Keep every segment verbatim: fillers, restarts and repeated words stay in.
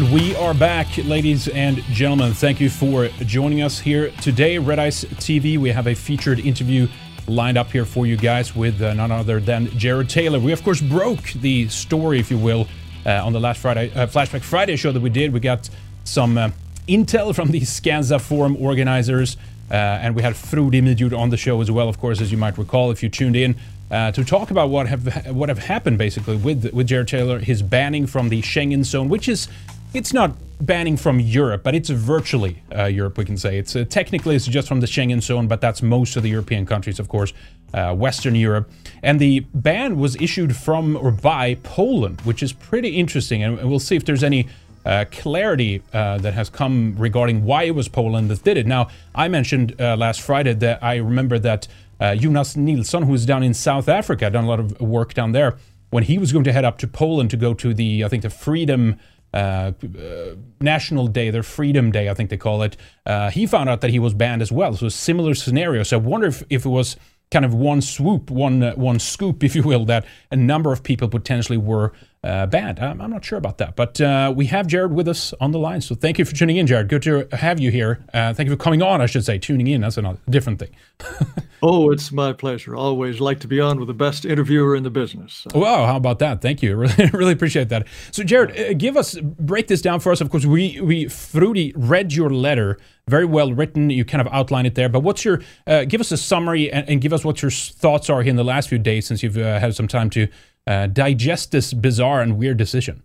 And we are back, ladies and gentlemen. Thank you for joining us here today. Red Ice T V, we have a featured interview lined up here for you guys with uh, none other than Jared Taylor. We, of course, broke the story, if you will, uh, on the last Friday uh, Flashback Friday show that we did. We got some uh, intel from the Skansa forum organizers, uh, and we had Frode Midjord on the show as well, of course, as you might recall if you tuned in. Uh, to talk about what have what have happened basically with with Jared Taylor, his banning from the Schengen zone, which is it's not banning from Europe, but it's virtually uh, Europe, we can say. It's uh, technically it's just from the Schengen zone, but that's most of the European countries, of course, uh, Western Europe. And the ban was issued from or by Poland, which is pretty interesting, and we'll see if there's any Uh, clarity uh, that has come regarding why it was Poland that did it. Now, I mentioned uh, last Friday that I remember that uh, Jonas Nilsson, who's down in South Africa, done a lot of work down there, when he was going to head up to Poland to go to the, I think, the Freedom uh, uh, National Day, their Freedom Day, I think they call it, uh, he found out that he was banned as well. So a similar scenario. So I wonder if, if it was kind of one swoop, one uh, one scoop, if you will, that a number of people potentially were uh, banned. I'm, I'm not sure about that, but uh, we have Jared with us on the line, so thank you for tuning in, Jared. Good to have you here. Uh, thank you for coming on, I should say. Tuning in, that's a different thing. Oh, it's my pleasure. Always like to be on with the best interviewer in the business. So. Wow, how about that? Thank you. Really, really appreciate that. So, Jared, uh, give us, break this down for us. Of course, we, we Frode read your letter, very well written. You kind of outline it there, but what's your, uh, give us a summary and, and give us what your thoughts are here in the last few days since you've uh, had some time to uh, digest this bizarre and weird decision.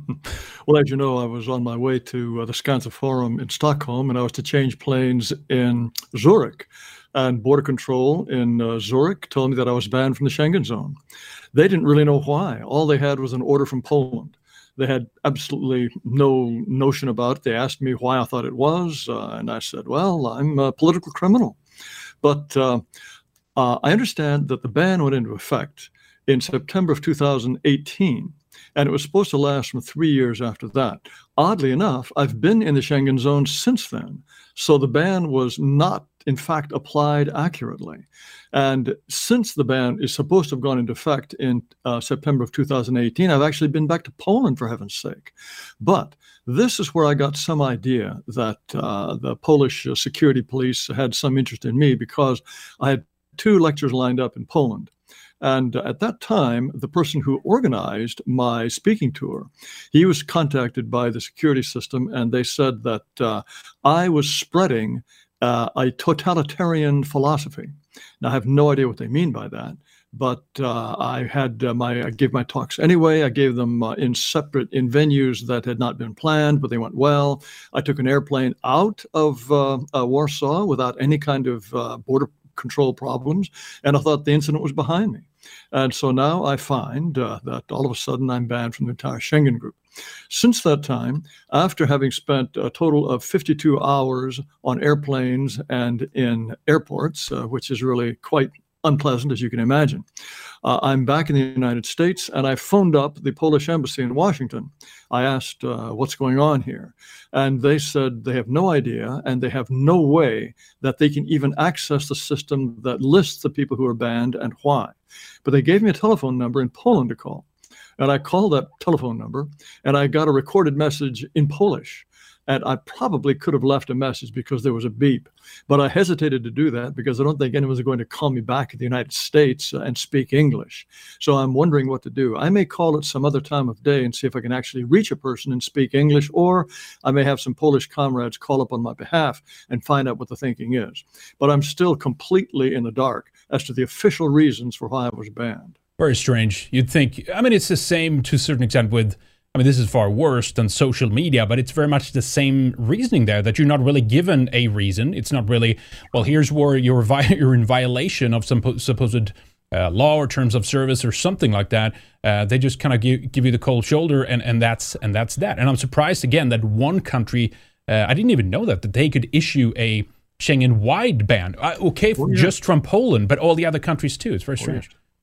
Well, as you know, I was on my way to uh, the Skansa Forum in Stockholm, and I was to change planes in Zurich. And Border Control in uh, Zurich told me that I was banned from the Schengen zone. They didn't really know why. All they had was an order from Poland. They had absolutely no notion about it. They asked me why I thought it was, uh, and I said, well, I'm a political criminal. But uh, uh, I understand that the ban went into effect in September of two thousand eighteen, and it was supposed to last from three years after that. Oddly enough, I've been in the Schengen zone since then, so the ban was not, in fact, applied accurately. And since the ban is supposed to have gone into effect in uh, September of two thousand eighteen, I've actually been back to Poland, for heaven's sake. But this is where I got some idea that uh, the Polish uh, security police had some interest in me, because I had two lectures lined up in Poland. And at that time, the person who organized my speaking tour, he was contacted by the security system, and they said that uh, I was spreading uh, a totalitarian philosophy. Now, I have no idea what they mean by that, but uh, I had uh, my I gave my talks anyway. I gave them uh, in separate in venues that had not been planned, but they went well. I took an airplane out of uh, uh, Warsaw without any kind of uh, border control problems, and I thought the incident was behind me. And so now I find uh, that all of a sudden I'm banned from the entire Schengen group. Since that time, after having spent a total of fifty-two hours on airplanes and in airports, uh, which is really quite unpleasant, as you can imagine, uh, I'm back in the United States, and I phoned up the Polish embassy in Washington. I asked, uh, what's going on here? And they said they have no idea, and they have no way that they can even access the system that lists the people who are banned and why. But they gave me a telephone number in Poland to call. And I called that telephone number, and I got a recorded message in Polish. And I probably could have left a message because there was a beep. But I hesitated to do that because I don't think anyone's going to call me back in the United States and speak English. So I'm wondering what to do. I may call it some other time of day and see if I can actually reach a person and speak English, or I may have some Polish comrades call up on my behalf and find out what the thinking is. But I'm still completely in the dark as to the official reasons for why I was banned. Very strange. You'd think, I mean, it's the same to a certain extent with, I mean, this is far worse than social media, but it's very much the same reasoning there, that you're not really given a reason. It's not really, well, here's where you're, vi- you're in violation of some po- supposed uh, law or terms of service or something like that. Uh, they just kind of give, give you the cold shoulder, and, and that's and that's that. And I'm surprised, again, that one country, uh, I didn't even know that, that they could issue a Schengen-wide ban. Uh, okay, oh, yeah. just from Poland, but all the other countries too. It's very strange. Oh, yeah.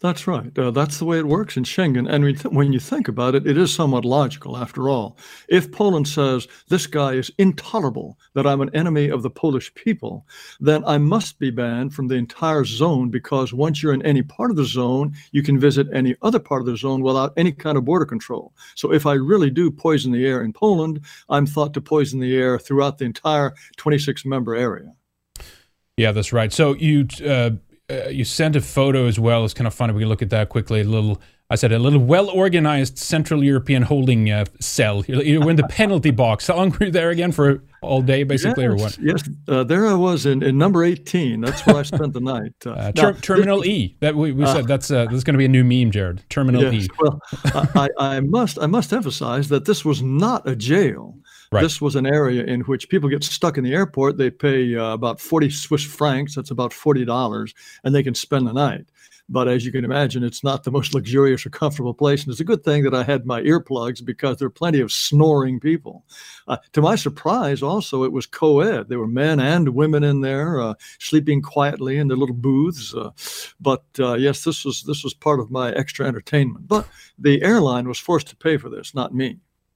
That's right. Uh, that's the way it works in Schengen. And we th- when you think about it, it is somewhat logical after all. If Poland says, this guy is intolerable, that I'm an enemy of the Polish people, then I must be banned from the entire zone, because once you're in any part of the zone, you can visit any other part of the zone without any kind of border control. So if I really do poison the air in Poland, I'm thought to poison the air throughout the entire twenty-six member area. Yeah, that's right. So you uh, uh, you sent a photo as well. It's kind of funny. We can look at that quickly. A little, I said, a little well-organized Central European holding uh, cell. You were in the penalty box. How long were you there again, for all day, basically, yes, or what? Yes, uh, there I was in, in number eighteen. That's where I spent the night. Uh, uh, ter- now, Terminal this, E. That we, we uh, said that's uh, that's going to be a new meme, Jared. Terminal yes, E. Well, I, I must I must emphasize that this was not a jail. Right. This was an area in which people get stuck in the airport. They pay uh, about forty Swiss francs. That's about forty dollars, and they can spend the night. But as you can imagine, it's not the most luxurious or comfortable place. And it's a good thing that I had my earplugs, because there are plenty of snoring people. Uh, to my surprise, also, it was co-ed. There were men and women in there uh, sleeping quietly in their little booths. Uh, but uh, yes, this was this was part of my extra entertainment. But the airline was forced to pay for this, not me.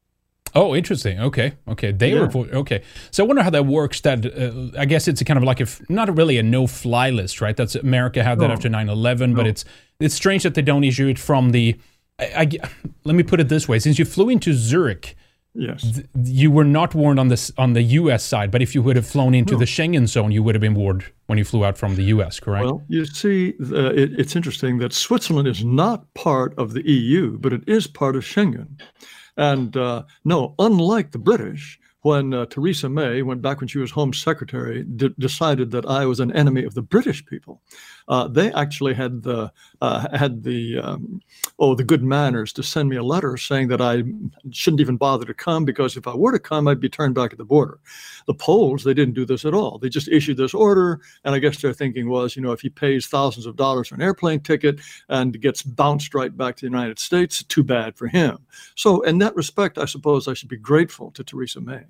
Oh, interesting. Okay, okay. They yeah. were for, okay. So I wonder how that works. That uh, I guess it's a kind of like a not really a no-fly list, right? That's America had that no. after nine eleven, no. but it's it's strange that they don't issue it from the. I, I, let me put it this way: since you flew into Zurich, yes, th- you were not warned on this on the U S side. But if you would have flown into no. the Schengen zone, you would have been warned when you flew out from the U S. Correct? Well, you see, uh, it, it's interesting that Switzerland is not part of the E U, but it is part of Schengen. And uh, no, unlike the British, when uh, Theresa May, went back when she was Home Secretary, d- decided that I was an enemy of the British people, uh, they actually had the uh, had the um, oh the good manners to send me a letter saying that I shouldn't even bother to come, because if I were to come, I'd be turned back at the border. The Poles, they didn't do this at all. They just issued this order, and I guess their thinking was, you know, if he pays thousands of dollars for an airplane ticket and gets bounced right back to the United States, too bad for him. So in that respect, I suppose I should be grateful to Theresa May.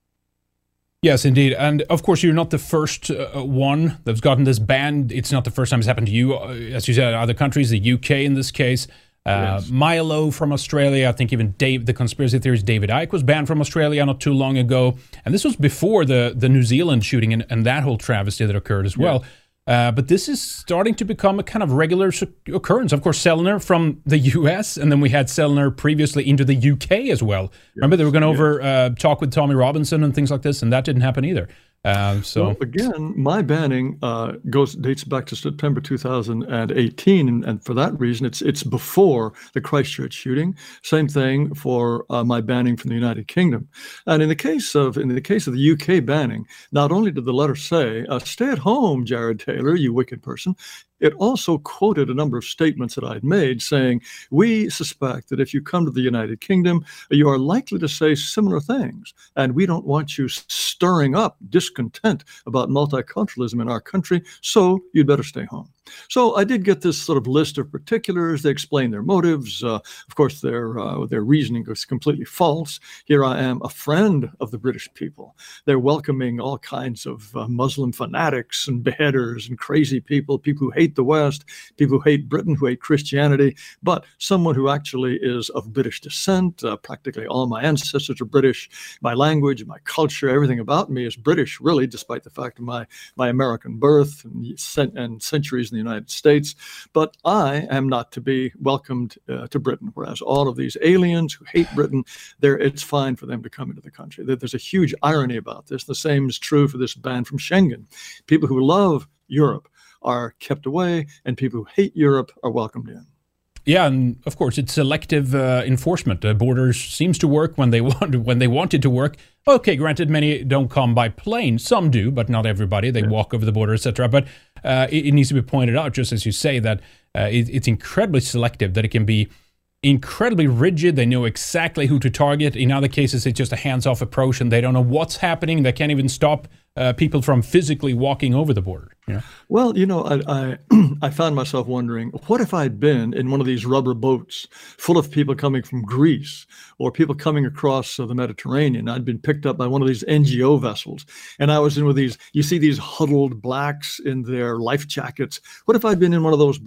Yes, indeed. And of course, you're not the first uh, one that's gotten this ban. It's not the first time it's happened to you. Uh, as you said, other countries, the U K in this case. Uh, yes. Milo from Australia. I think even Dave, the conspiracy theorist David Icke was banned from Australia not too long ago. And this was before the, the New Zealand shooting and, and that whole travesty that occurred as well. Yeah. Uh, but this is starting to become a kind of regular occurrence. Of course, Sellner from the U S, and then we had Sellner previously into the U K as well. Yes. Remember, they were going over uh, talk with Tommy Robinson and things like this, and that didn't happen either. Uh, so well, again, my banning uh, goes dates back to September two thousand eighteen, and, and for that reason, it's it's before the Christchurch shooting. Same thing for uh, my banning from the United Kingdom. And in the case of in the case of the U K banning, not only did the letter say uh, "Stay at home, Jared Taylor, you wicked person," it also quoted a number of statements that I'd made saying, we suspect that if you come to the United Kingdom, you are likely to say similar things. And we don't want you stirring up discontent about multiculturalism in our country, so you'd better stay home. So I did get this sort of list of particulars. They explain their motives. Uh, of course, their uh, their reasoning was completely false. Here I am, a friend of the British people. They're welcoming all kinds of uh, Muslim fanatics and beheaders and crazy people, people who hate the West, people who hate Britain, who hate Christianity, but someone who actually is of British descent. Uh, practically all my ancestors are British. My language, my culture, everything about me is British, really, despite the fact of my, my American birth and, and centuries in the United States. But I am not to be welcomed uh, to Britain, whereas all of these aliens who hate Britain, it's fine for them to come into the country. There's a huge irony about this. The same is true for this ban from Schengen. People who love Europe are kept away, and people who hate Europe are welcomed in. Yeah, and of course, it's selective uh, enforcement. The borders seems to work when they want when they want it to work. Okay, granted, many don't come by plane. Some do, but not everybody. They yeah. walk over the border, et cetera. But uh, it, it needs to be pointed out, just as you say, that uh, it, it's incredibly selective, that it can be incredibly rigid. They know exactly who to target. In other cases, it's just a hands-off approach, and they don't know what's happening. They can't even stop uh, people from physically walking over the border. You know? Well, you know, I, I I found myself wondering, what if I'd been in one of these rubber boats full of people coming from Greece or people coming across uh, the Mediterranean? I'd been picked up by one of these N G O vessels, and I was in with these, you see these huddled blacks in their life jackets. What if I'd been in one of those boats?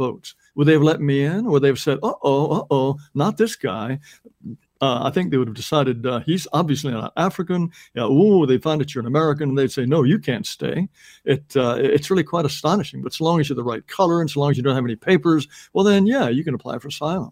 would they have let me in? Or they've said, uh-oh, uh-oh, not this guy. Uh, I think they would have decided uh, he's obviously not African. Yeah, ooh, they find that you're an American, and they'd say, no, you can't stay. It uh, It's really quite astonishing. But so long as you're the right color and so long as you don't have any papers, well, then, yeah, you can apply for asylum.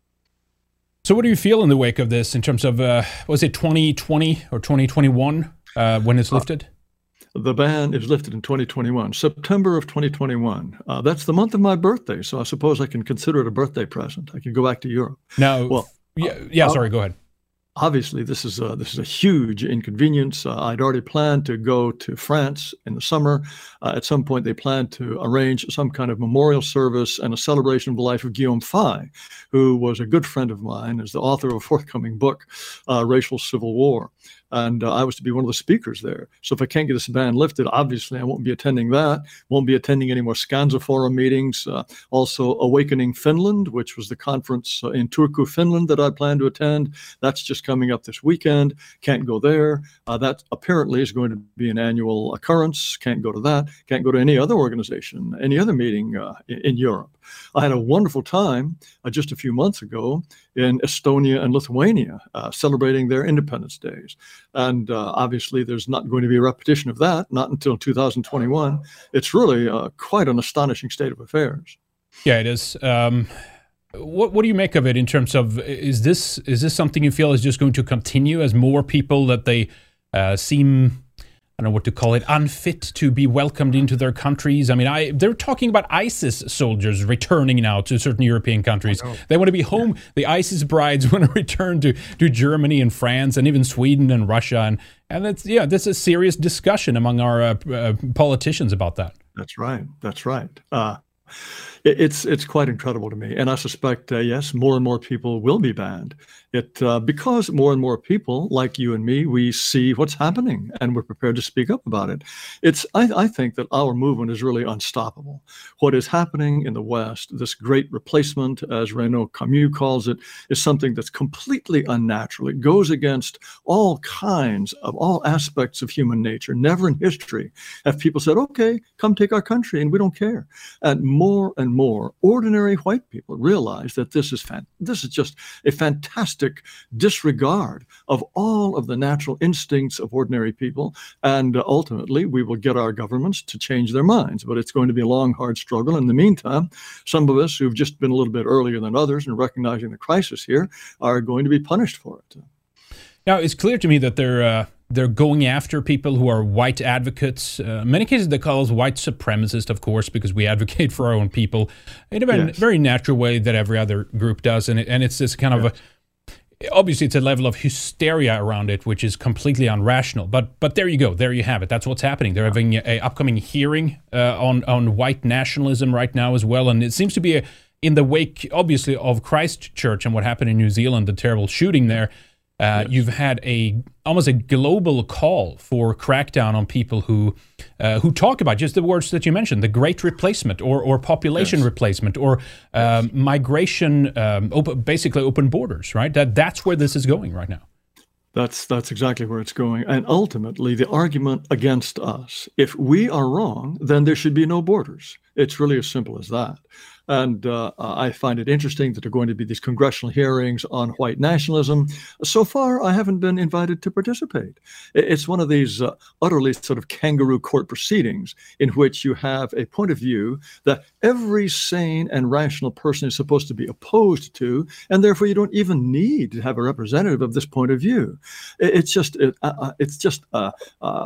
So what do you feel in the wake of this in terms of, uh, was it twenty twenty or twenty twenty-one uh, when it's lifted? Uh, the ban is lifted in twenty twenty-one, September of twenty twenty-one. Uh, that's the month of my birthday, so I suppose I can consider it a birthday present. I can go back to Europe. Now, well, yeah, yeah sorry, go ahead. Obviously, this is a, this is a huge inconvenience. Uh, I'd already planned to go to France in the summer. Uh, at some point, they planned to arrange some kind of memorial service and a celebration of the life of Guillaume Faye, who was a good friend of mine, is the author of a forthcoming book, uh, Racial Civil War. And uh, I was to be one of the speakers there. So if I can't get this ban lifted, obviously I won't be attending that. Won't be attending any more Skansa Forum meetings. Uh, also Awakening Finland, which was the conference uh, in Turku, Finland that I plan to attend. That's just coming up this weekend. Can't go there. Uh, that apparently is going to be an annual occurrence. Can't go to that. Can't go to any other organization, any other meeting uh, in, in Europe. I had a wonderful time uh, just a few months ago in Estonia and Lithuania, uh, celebrating their independence days. And uh, obviously, there's not going to be a repetition of that, not until two thousand twenty-one. It's really uh, quite an astonishing state of affairs. Yeah, it is. Um, what what do you make of it in terms of, is this is this something you feel is just going to continue as more people that they uh, seem, I don't know what to call it, unfit to be welcomed into their countries? I mean, I they're talking about ISIS soldiers returning now to certain European countries. They want to be home. Yeah. The ISIS brides want to return to, to Germany and France and even Sweden and Russia. And, and that's, yeah, this is a serious discussion among our uh, uh, politicians about that. That's right. That's right. Uh, it, it's it's quite incredible to me. And I suspect, uh, yes, more and more people will be banned. It uh, because more and more people like you and me, we see what's happening and we're prepared to speak up about it. It's I, I think that our movement is really unstoppable. What is happening in the West, this great replacement, as Renaud Camus calls it, is something that's completely unnatural. It goes against all kinds of all aspects of human nature. Never in history have people said, okay, come take our country, and we don't care. And more and more ordinary white people realize that this is fan- this is just a fantastic disregard of all of the natural instincts of ordinary people. And uh, ultimately, we will get our governments to change their minds. But it's going to be a long, hard struggle. In the meantime, some of us who've just been a little bit earlier than others in recognizing the crisis here are going to be punished for it. Now, it's clear to me that they're uh, they're going after people who are white advocates. Uh, in many cases, they call us white supremacists, of course, because we advocate for our own people in a very, yes. very natural way that every other group does. And, it, and it's this kind yes. of a obviously, it's a level of hysteria around it, which is completely irrational. But but there you go. There you have it. That's what's happening. They're having an upcoming hearing uh, on, on white nationalism right now as well. And it seems to be a, in the wake, obviously, of Christchurch and what happened in New Zealand, the terrible shooting there. Uh, yes. You've had a almost a global call for crackdown on people who uh, who talk about just the words that you mentioned, the great replacement or or population yes. replacement or um, yes. migration, um, open, basically open borders, right? That That's where this is going right now. That's that's exactly where it's going. And ultimately, the argument against us, if we are wrong, then there should be no borders. It's really as simple as that. And uh, I find it interesting that there are going to be these congressional hearings on white nationalism. So far, I haven't been invited to participate. It's one of these uh, utterly sort of kangaroo court proceedings in which you have a point of view that every sane and rational person is supposed to be opposed to, and therefore you don't even need to have a representative of this point of view. It's just it, uh, it's just a,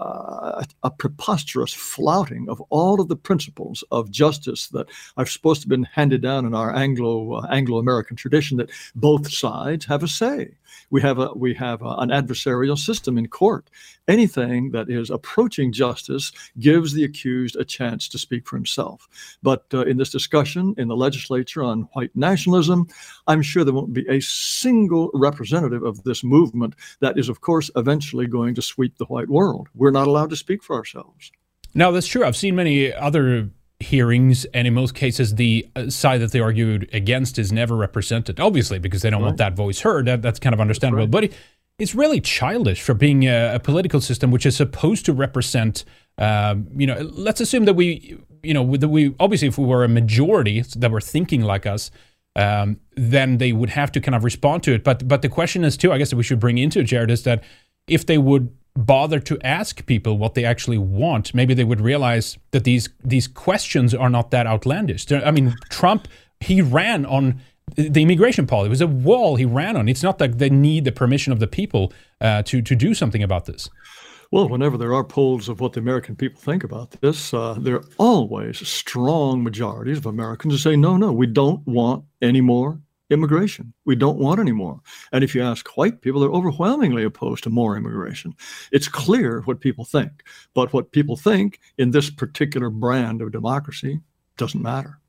a, a preposterous flouting of all of the principles of justice that are supposed to have been handed down in our Anglo uh, Anglo-American tradition, that both sides have a say. We have a we have a, an adversarial system in court. Anything that is approaching justice gives the accused a chance to speak for himself. But uh, in this discussion in the legislature on white nationalism, I'm sure there won't be a single representative of this movement that is, of course, eventually going to sweep the white world. We're not allowed to speak for ourselves. No, that's true. I've seen many other hearings, and in most cases, the side that they argued against is never represented, obviously, because they don't right. want that voice heard. That, that's kind of understandable. Right. But it, it's really childish for being a, a political system which is supposed to represent, um, you know, let's assume that we you know, with the, we obviously if we were a majority that were thinking like us, um, then they would have to kind of respond to it. But but the question is too, I guess that we should bring into it, Jared, is that if they would bother to ask people what they actually want, maybe they would realize that these these questions are not that outlandish. I mean, Trump, he ran on the immigration policy. It was a wall he ran on. It's not that they need the permission of the people uh, to to do something about this. Well, whenever there are polls of what the American people think about this, uh, there are always strong majorities of Americans who say, no, no, we don't want any more immigration. We don't want any more. And if you ask white people, they're overwhelmingly opposed to more immigration. It's clear what people think. But what people think in this particular brand of democracy doesn't matter.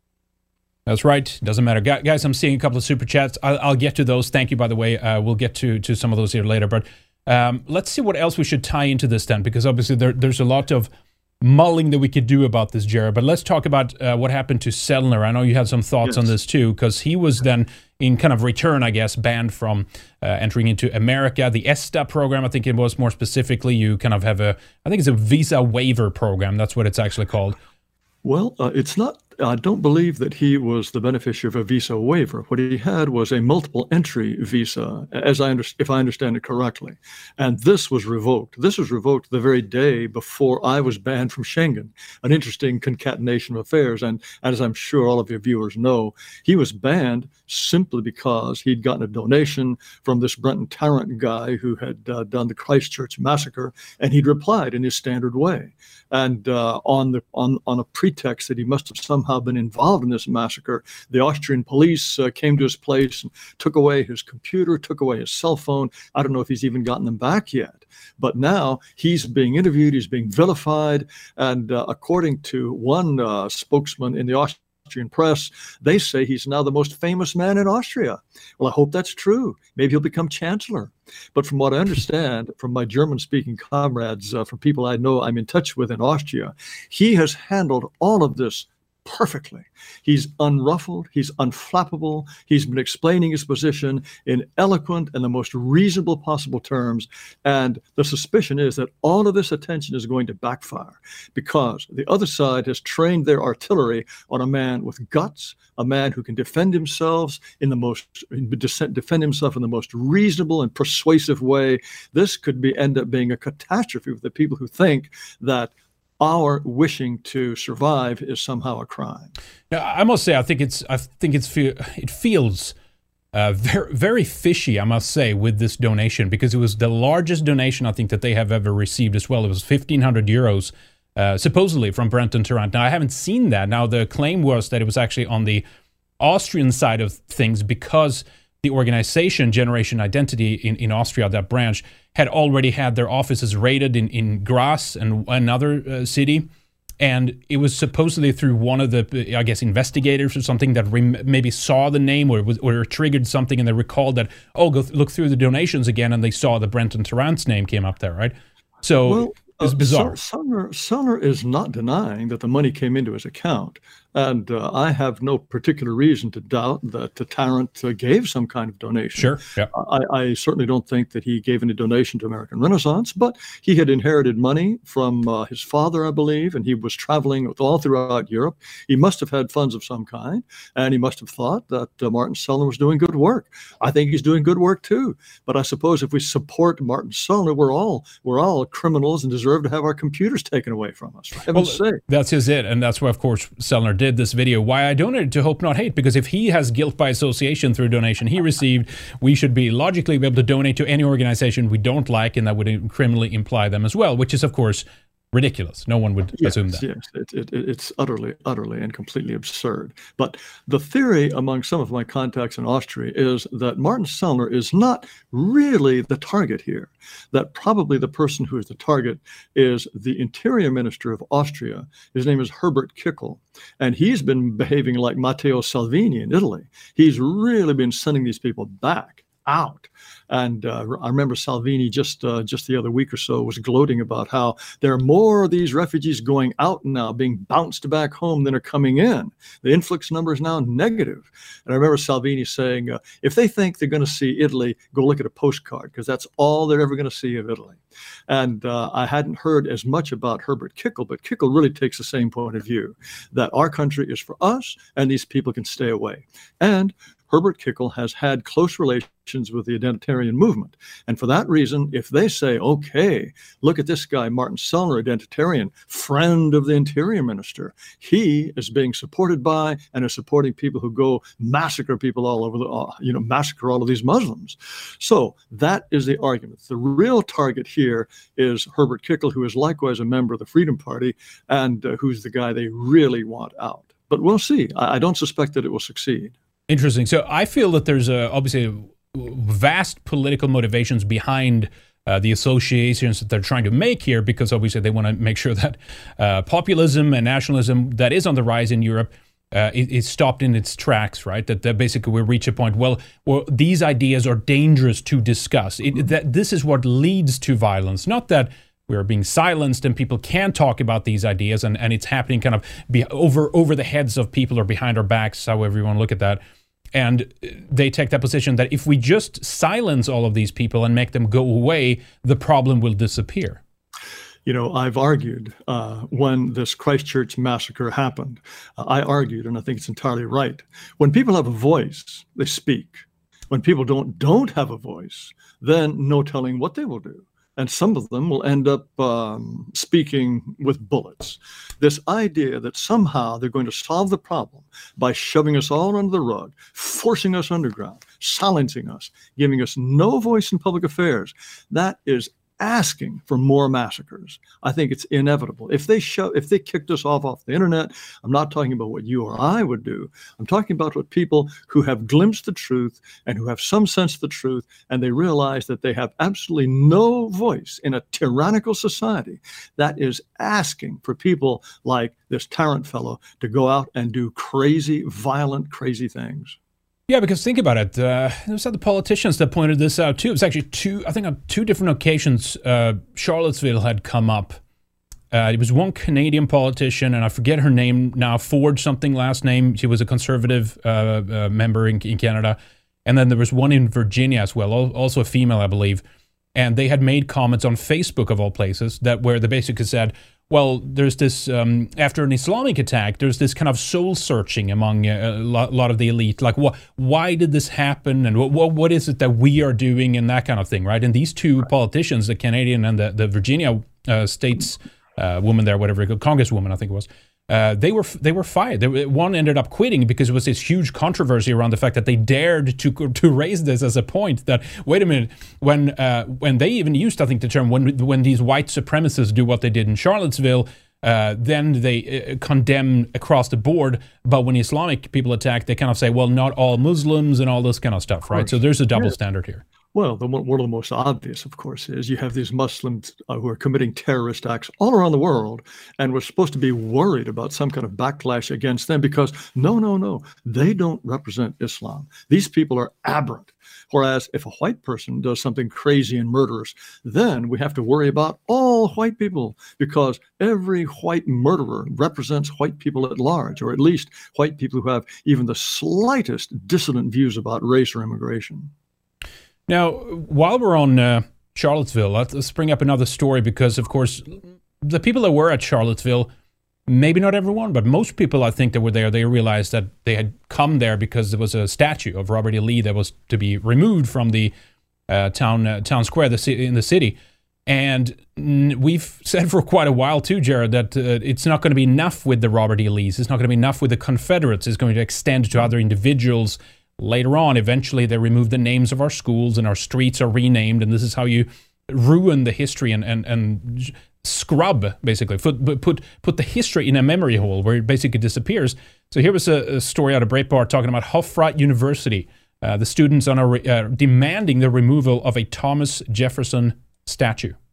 That's right. Doesn't matter. Guys, I'm seeing a couple of super chats. I'll, I'll get to those. Thank you, by the way. Uh, we'll get to, to some of those here later. But um, let's see what else we should tie into this then, because obviously there, there's a lot of mulling that we could do about this, Jared. But let's talk about uh, what happened to Sellner. I know you had some thoughts yes. on this too, because he was then in kind of return, I guess, banned from uh, entering into America. The ESTA program, I think it was more specifically, you kind of have a, I think it's a visa waiver program. That's what it's actually called. Well, uh, it's not. I don't believe that he was the beneficiary of a visa waiver. What he had was a multiple entry visa, as I under, if I understand it correctly. And this was revoked. This was revoked the very day before I was banned from Schengen. An interesting concatenation of affairs. And, and as I'm sure all of your viewers know, he was banned simply because he'd gotten a donation from this Brenton Tarrant guy who had uh, done the Christchurch massacre, and he'd replied in his standard way. And uh, on the on on a pretext that he must have somehow been involved in this massacre, the Austrian police uh, came to his place and took away his computer, took away his cell phone. I don't know if he's even gotten them back yet. But now he's being interviewed, he's being vilified, and uh, according to one uh, spokesman in the Austrian Austrian press, they say he's now the most famous man in Austria. Well, I hope that's true. Maybe he'll become chancellor. But from what I understand from my German-speaking comrades, uh, from people I know I'm in touch with in Austria, he has handled all of this perfectly. He's unruffled, he's unflappable, he's been explaining his position in eloquent and the most reasonable possible terms, and the suspicion is that all of this attention is going to backfire because the other side has trained their artillery on a man with guts, a man who can defend himself in the most defend himself in the most reasonable and persuasive way. This could be end up being a catastrophe for the people who think that our wishing to survive is somehow a crime. Now, I must say, I think it's, I think it's, it feels uh, very, very fishy, I must say, with this donation, because it was the largest donation I think that they have ever received as well. It was fifteen hundred euros, uh, supposedly from Brenton Tarrant. Now, I haven't seen that. Now, the claim was that it was actually on the Austrian side of things because the organization Generation Identity in, in Austria, that branch, had already had their offices raided in, in Graz and another uh, city. And it was supposedly through one of the, I guess, investigators or something that rem maybe saw the name or, was, or triggered something, and they recalled that, oh, go th look through the donations again, and they saw the Brenton Tarrant's name came up there, right? So well, it's bizarre. Uh, Sellner, Sellner is not denying that the money came into his account. And uh, I have no particular reason to doubt that uh, Tarrant uh, gave some kind of donation. Sure. Yeah. I, I certainly don't think that he gave any donation to American Renaissance, but he had inherited money from uh, his father, I believe, and he was traveling all throughout Europe. He must have had funds of some kind, and he must have thought that uh, Martin Sellner was doing good work. I think he's doing good work too. But I suppose if we support Martin Sellner, we're all we're all criminals and deserve to have our computers taken away from us. For heaven's well, sake. That's just it, and that's why, of course, Sellner did this video. Why I donated to Hope Not Hate, because if he has guilt by association through donation he received, we should be logically be able to donate to any organization we don't like, and that would criminally imply them as well, which is, of course, ridiculous. No one would yes, assume that. Yes, it, it, it's utterly, utterly and completely absurd. But the theory among some of my contacts in Austria is that Martin Sellner is not really the target here, that probably the person who is the target is the Interior Minister of Austria. His name is Herbert Kickl, and he's been behaving like Matteo Salvini in Italy. He's really been sending these people back. out. And uh, I remember Salvini just uh, just the other week or so was gloating about how there are more of these refugees going out now, being bounced back home than are coming in. The influx number is now negative. And I remember Salvini saying, uh, if they think they're going to see Italy, go look at a postcard, because that's all they're ever going to see of Italy. And uh, I hadn't heard as much about Herbert Kickle, but Kickle really takes the same point of view, that our country is for us and these people can stay away. And Herbert Kickle has had close relations with the identitarian movement. And for that reason, if they say, okay, look at this guy, Martin Sellner, identitarian, friend of the interior minister, he is being supported by and is supporting people who go massacre people all over the, uh, you know, massacre all of these Muslims. So that is the argument. The real target here is Herbert Kickle, who is likewise a member of the Freedom Party and uh, who's the guy they really want out. But we'll see. I, I don't suspect that it will succeed. Interesting. So I feel that there's a, obviously vast political motivations behind uh, the associations that they're trying to make here, because obviously they want to make sure that uh, populism and nationalism that is on the rise in Europe uh, is, is stopped in its tracks, right? That, that basically we reach a point, well, well, these ideas are dangerous to discuss. It, that this is what leads to violence, not that we're being silenced and people can't talk about these ideas and, and it's happening kind of be over over the heads of people or behind our backs, however you want to look at that. And they take that position that if we just silence all of these people and make them go away, the problem will disappear. You know, I've argued uh, when this Christchurch massacre happened, uh, I argued, and I think it's entirely right, when people have a voice, they speak. When people don't don't have a voice, then no telling what they will do. And some of them will end up um, speaking with bullets. This idea that somehow they're going to solve the problem by shoving us all under the rug, forcing us underground, silencing us, giving us no voice in public affairs, that is asking for more massacres. I think it's inevitable. If they show, if they kicked us off off the internet, I'm not talking about what you or I would do. I'm talking about what people who have glimpsed the truth and who have some sense of the truth, and they realize that they have absolutely no voice in a tyrannical society that is asking for people like this Tarrant fellow to go out and do crazy, violent, crazy things. Yeah, because think about it. Uh, there's other politicians that pointed this out too. It was actually two, I think on two different occasions, uh, Charlottesville had come up. Uh, it was one Canadian politician, and I forget her name now, Ford something last name. She was a conservative uh, uh, member in, in Canada. And then there was one in Virginia as well, also a female, I believe. And they had made comments on Facebook, of all places, that where they basically said, well, there's this, um, after an Islamic attack, there's this kind of soul searching among uh, a lot, lot of the elite. Like, wh why did this happen? And what, what is it that we are doing and that kind of thing, right? And these two politicians, the Canadian and the, the Virginia uh, states uh, woman there, whatever, congresswoman, I think it was, uh, they were they were fired. They, one ended up quitting because it was this huge controversy around the fact that they dared to to raise this as a point that, wait a minute, when uh, when they even used, I think, the term, when when these white supremacists do what they did in Charlottesville, uh, then they uh, condemn across the board. But when Islamic people attack, they kind of say, well, not all Muslims and all this kind of stuff, right? So there's a double standard here. Well, the, one of the most obvious, of course, is you have these Muslims uh, who are committing terrorist acts all around the world, and we're supposed to be worried about some kind of backlash against them because, no, no, no, they don't represent Islam. These people are aberrant. Whereas if a white person does something crazy and murderous, then we have to worry about all white people because every white murderer represents white people at large, or at least white people who have even the slightest dissident views about race or immigration. Now, while we're on uh, Charlottesville, let's bring up another story because, of course, the people that were at Charlottesville, maybe not everyone, but most people I think that were there, they realized that they had come there because there was a statue of Robert E. Lee that was to be removed from the uh, town uh, town square the in the city. And we've said for quite a while too, Jared, that uh, it's not going to be enough with the Robert E. Lees. It's not going to be enough with the Confederates. It's going to extend to other individuals. Later on, eventually, they remove the names of our schools and our streets are renamed, and this is how you ruin the history and and, and scrub, basically, put, put put the history in a memory hole where it basically disappears. So here was a, a story out of Breitbart talking about Hofstra University. Uh, the students are uh, demanding the removal of a Thomas Jefferson statue.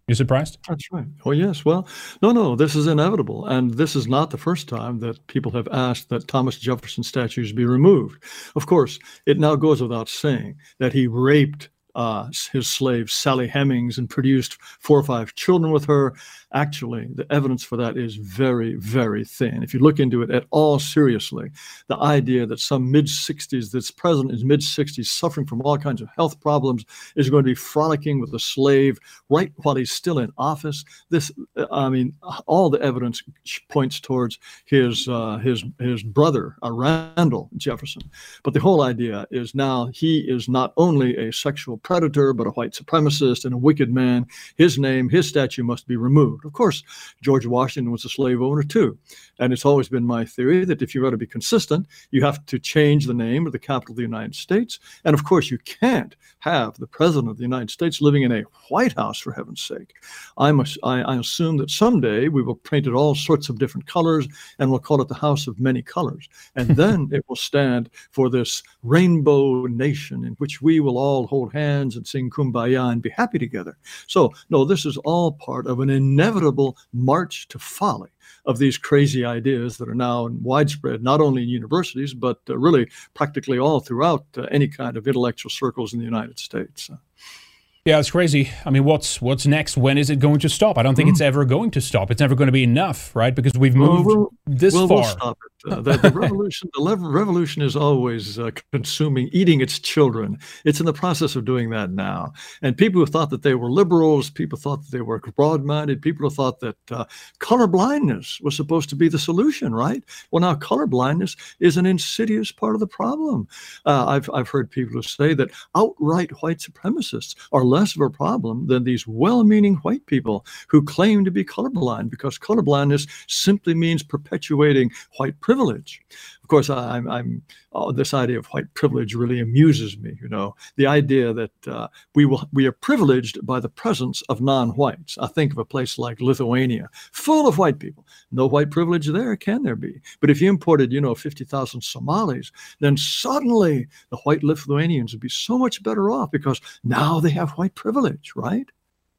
You surprised? That's right. Oh, yes. Well, no, no, this is inevitable. And this is not the first time that people have asked that Thomas Jefferson statues be removed. Of course, it now goes without saying that he raped uh, his slave, Sally Hemings, and produced four or five children with her. Actually, the evidence for that is very, very thin. If you look into it at all seriously, the idea that some mid-sixties, this president is mid-sixties, suffering from all kinds of health problems, is going to be frolicking with a slave right while he's still in office. This, I mean, all the evidence points towards his uh, his his brother, uh, Randall Jefferson. But the whole idea is now he is not only a sexual predator, but a white supremacist and a wicked man. His name, his statue must be removed. Of course, George Washington was a slave owner too. And it's always been my theory that if you're going to be consistent, you have to change the name of the capital of the United States. And of course, you can't have the president of the United States living in a White House, for heaven's sake. I, must, I, I assume that someday we will paint it all sorts of different colors and we'll call it the House of Many Colors. And then it will stand for this rainbow nation in which we will all hold hands and sing Kumbaya and be happy together. So, no, this is all part of an inevitable march to folly of these crazy ideas that are now widespread, not only in universities, but uh, really practically all throughout uh, any kind of intellectual circles in the United States. Yeah, it's crazy. I mean, what's what's next? When is it going to stop? I don't think mm. it's ever going to stop. It's never going to be enough, right? Because we've moved well, we'll, this well, far. We'll stop it. Uh, the, the revolution, the revolution is always uh, consuming, eating its children. It's in the process of doing that now. And people who thought that they were liberals, people thought that they were broad-minded, people who thought that uh, color blindness was supposed to be the solution, right? Well, now color blindness is an insidious part of the problem. Uh, I've I've heard people who say that outright white supremacists are less of a problem than these well-meaning white people who claim to be colorblind, because colorblindness simply means perpetuating white privilege. Of course, I, I'm, I'm oh, this idea of white privilege really amuses me. You know, the idea that uh, we will we are privileged by the presence of non-whites. I think of a place like Lithuania, full of white people. No white privilege there, can there be? But if you imported, you know, fifty thousand Somalis, then suddenly the white Lithuanians would be so much better off because now they have white privilege, right?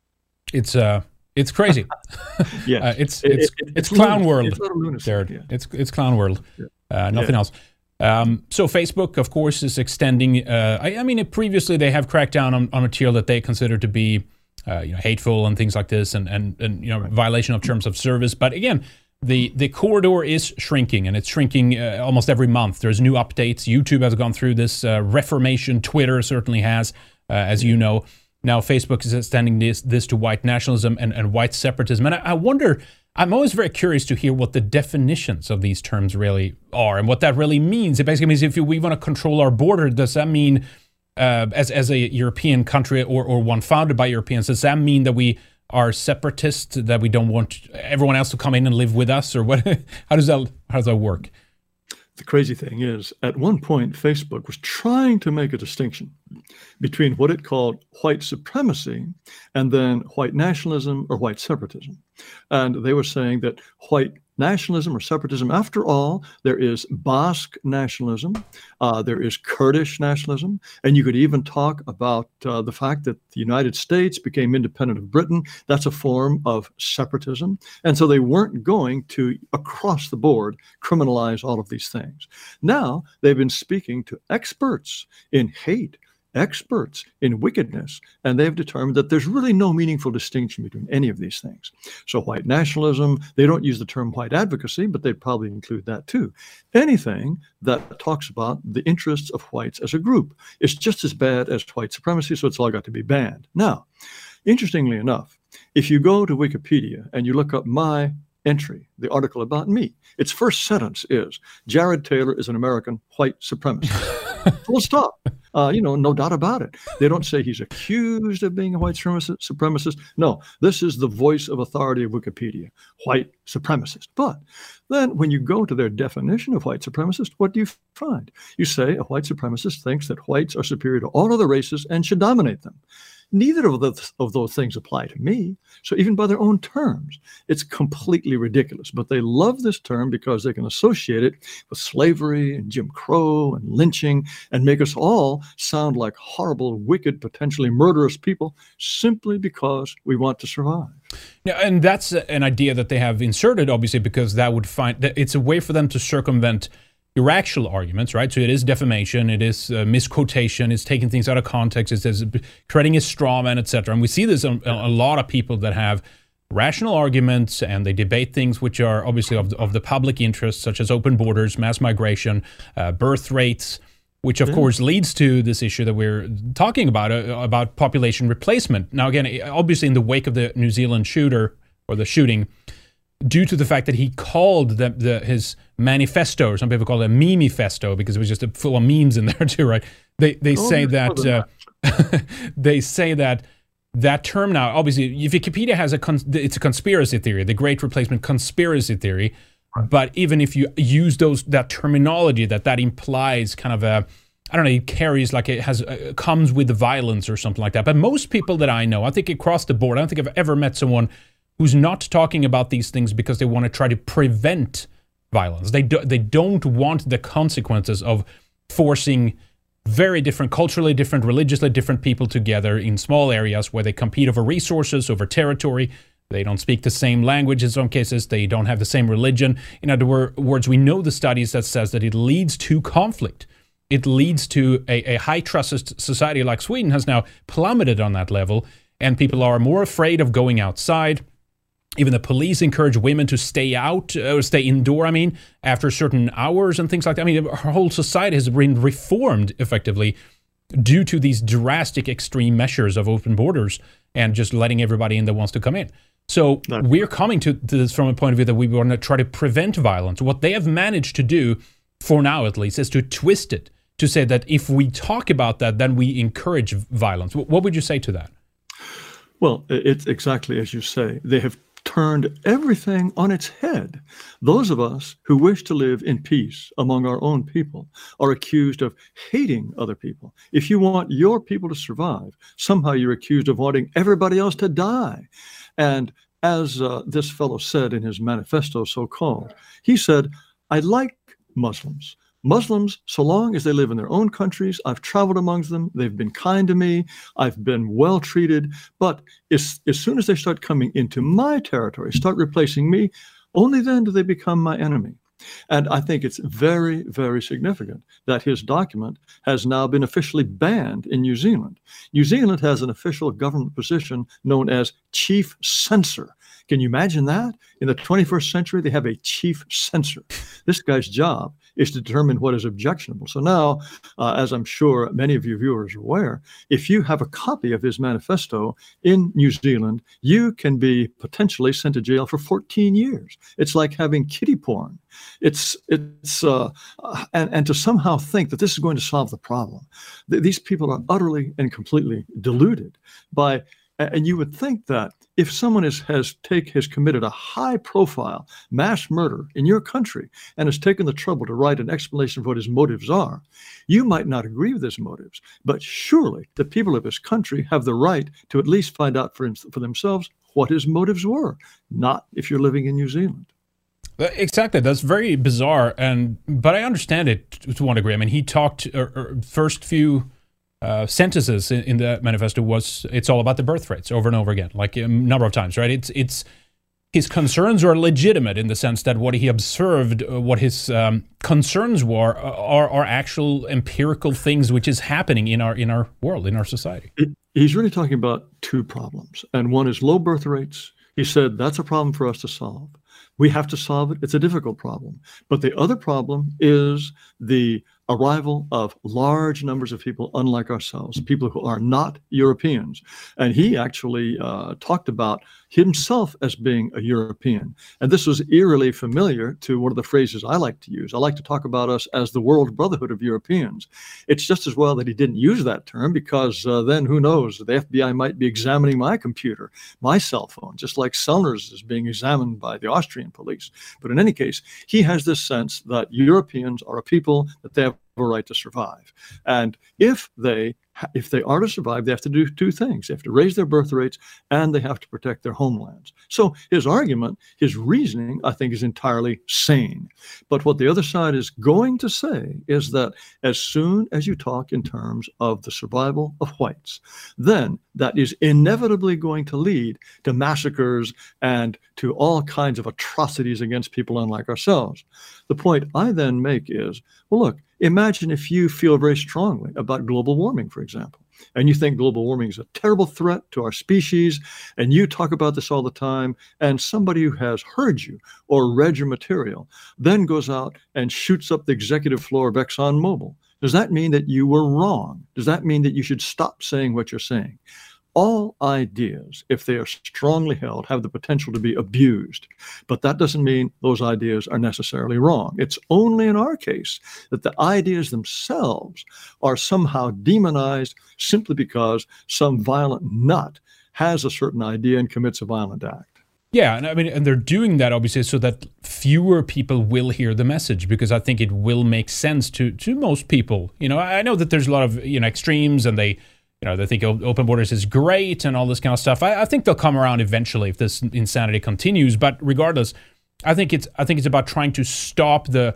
It's uh. It's crazy. Yeah, uh, it's, it's it's it's clown world. It's Jared. Yeah. It's it's clown world. Yeah. Uh, nothing yeah. else. Um, so Facebook, of course, is extending. Uh, I, I mean, previously they have cracked down on, on material that they consider to be, uh, you know, hateful and things like this, and and and you know, right. violation of terms of service. But again, the the corridor is shrinking, and it's shrinking uh, almost every month. There's new updates. YouTube has gone through this uh, reformation. Twitter certainly has, uh, as you know. Now, Facebook is extending this, this to white nationalism and, and white separatism. And I, I wonder, I'm always very curious to hear what the definitions of these terms really are and what that really means. It basically means if we want to control our border, does that mean, uh, as, as a European country or, or one founded by Europeans, does that mean that we are separatists, that we don't want everyone else to come in and live with us? Or what? How does that, how does that work? The crazy thing is, at one point, Facebook was trying to make a distinction between what it called white supremacy and then white nationalism or white separatism. And they were saying that white nationalism or separatism, after all, there is Basque nationalism, uh, there is Kurdish nationalism, and you could even talk about uh, the fact that the United States became independent of Britain. That's a form of separatism. And so they weren't going to, across the board, criminalize all of these things. Now they've been speaking to experts in hate, experts in wickedness, and they've determined that there's really no meaningful distinction between any of these things. So white nationalism, they don't use the term white advocacy, but they'd probably include that too. Anything that talks about the interests of whites as a group is just as bad as white supremacy, so it's all got to be banned. Now, interestingly enough, if you go to Wikipedia and you look up my entry, the article about me, its first sentence is, Jared Taylor is an American white supremacist. Full stop. Uh, you know, no doubt about it. They don't say he's accused of being a white supremacist. No, this is the voice of authority of Wikipedia, white supremacist. But then when you go to their definition of white supremacist, what do you find? You say a white supremacist thinks that whites are superior to all other races and should dominate them. Neither of those, of those things apply to me. So even by their own terms, it's completely ridiculous. But they love this term because they can associate it with slavery and Jim Crow and lynching and make us all sound like horrible, wicked, potentially murderous people simply because we want to survive. Yeah, and that's an idea that they have inserted, obviously, because that would find that it's a way for them to circumvent irrational arguments, right? So it is defamation, it is uh, misquotation, it's taking things out of context, it's, it's creating a straw man, et cetera. And we see this on a lot of people that have rational arguments and they debate things which are obviously of the, of the public interest, such as open borders, mass migration, uh, birth rates, which of yeah. course leads to this issue that we're talking about, uh, about population replacement. Now, again, obviously in the wake of the New Zealand shooter or the shooting, due to the fact that he called the, the, his manifesto, or some people call it a meme-festo because it was just a, full of memes in there too, right? They they oh, say that uh, they say that that term now, obviously, Wikipedia has a con- it's a conspiracy theory, the Great Replacement conspiracy theory. Right. But even if you use those that terminology, that that implies kind of a, I don't know, it carries like it has uh, comes with violence or something like that. But most people that I know, I think across the board, I don't think I've ever met someone who's not talking about these things because they want to try to prevent violence. They, do, they don't want the consequences of forcing very different, culturally different, religiously different people together in small areas where they compete over resources, over territory. They don't speak the same language in some cases. They don't have the same religion. In other words, we know the studies that says that it leads to conflict. It leads to a, a high-trust society like Sweden has now plummeted on that level, and people are more afraid of going outside. Even the police encourage women to stay out, or stay indoor, I mean, after certain hours and things like that. I mean, our whole society has been reformed, effectively, due to these drastic, extreme measures of open borders and just letting everybody in that wants to come in. So no. we're coming to, to this from a point of view that we want to try to prevent violence. What they have managed to do, for now at least, is to twist it, to say that if we talk about that, then we encourage violence. What would you say to that? Well, it's exactly as you say. They have turned everything on its head. Those of us who wish to live in peace among our own people are accused of hating other people. If you want your people to survive, somehow you're accused of wanting everybody else to die. And as uh, this fellow said in his manifesto, so-called, he said, I like Muslims. Muslims, so long as they live in their own countries, I've traveled amongst them, they've been kind to me, I've been well treated, but as, as soon as they start coming into my territory, start replacing me, only then do they become my enemy. And I think it's very, very significant that his document has now been officially banned in New Zealand. New Zealand has an official government position known as chief censor. Can you imagine that? In the twenty-first century, they have a chief censor. This guy's job is to determine what is objectionable. So now, uh, as I'm sure many of your viewers are aware, if you have a copy of his manifesto in New Zealand, you can be potentially sent to jail for fourteen years. It's like having kiddie porn. It's it's uh, and and to somehow think that this is going to solve the problem. Th- these people are utterly and completely deluded by. And you would think that if someone is, has take has committed a high-profile mass murder in your country and has taken the trouble to write an explanation of what his motives are, you might not agree with his motives. But surely the people of his country have the right to at least find out for, for themselves what his motives were, not if you're living in New Zealand. Exactly. That's very bizarre. And but I understand it to one degree. I mean, he talked uh, uh, first few... Uh, sentences in, in the manifesto was it's all about the birth rates over and over again, like a number of times, right? It's it's his concerns are legitimate in the sense that what he observed, uh, what his um, concerns were, are are actual empirical things which is happening in our in our world, in our society. It, he's really talking about two problems, and one is low birth rates. He said that's a problem for us to solve. We have to solve it. It's a difficult problem. But the other problem is the arrival of large numbers of people unlike ourselves, people who are not Europeans. And he actually uh, talked about himself as being a European. And this was eerily familiar to one of the phrases I like to use. I like to talk about us as the world brotherhood of Europeans. It's just as well that he didn't use that term, because uh, then who knows, the F B I might be examining my computer, my cell phone, just like Sellner's is being examined by the Austrian police. But in any case, he has this sense that Europeans are a people that they have a right to survive. And if they if they are to survive, they have to do two things. They have to raise their birth rates and they have to protect their homelands. So his argument, his reasoning, I think is entirely sane. But what the other side is going to say is that as soon as you talk in terms of the survival of whites, then that is inevitably going to lead to massacres and to all kinds of atrocities against people unlike ourselves. The point I then make is, well, look, imagine if you feel very strongly about global warming, for example, and you think global warming is a terrible threat to our species, and you talk about this all the time, and somebody who has heard you or read your material then goes out and shoots up the executive floor of ExxonMobil. Does that mean that you were wrong? Does that mean that you should stop saying what you're saying? All ideas, if they are strongly held, have the potential to be abused. But that doesn't mean those ideas are necessarily wrong. It's only in our case that the ideas themselves are somehow demonized simply because some violent nut has a certain idea and commits a violent act. Yeah, and I mean, and they're doing that obviously so that fewer people will hear the message, because I think it will make sense to to most people. You know, I know that there's a lot of, you know, extremes, and they, you know, they think open borders is great and all this kind of stuff. I, I think they'll come around eventually if this insanity continues. But regardless, I think it's I think it's about trying to stop the.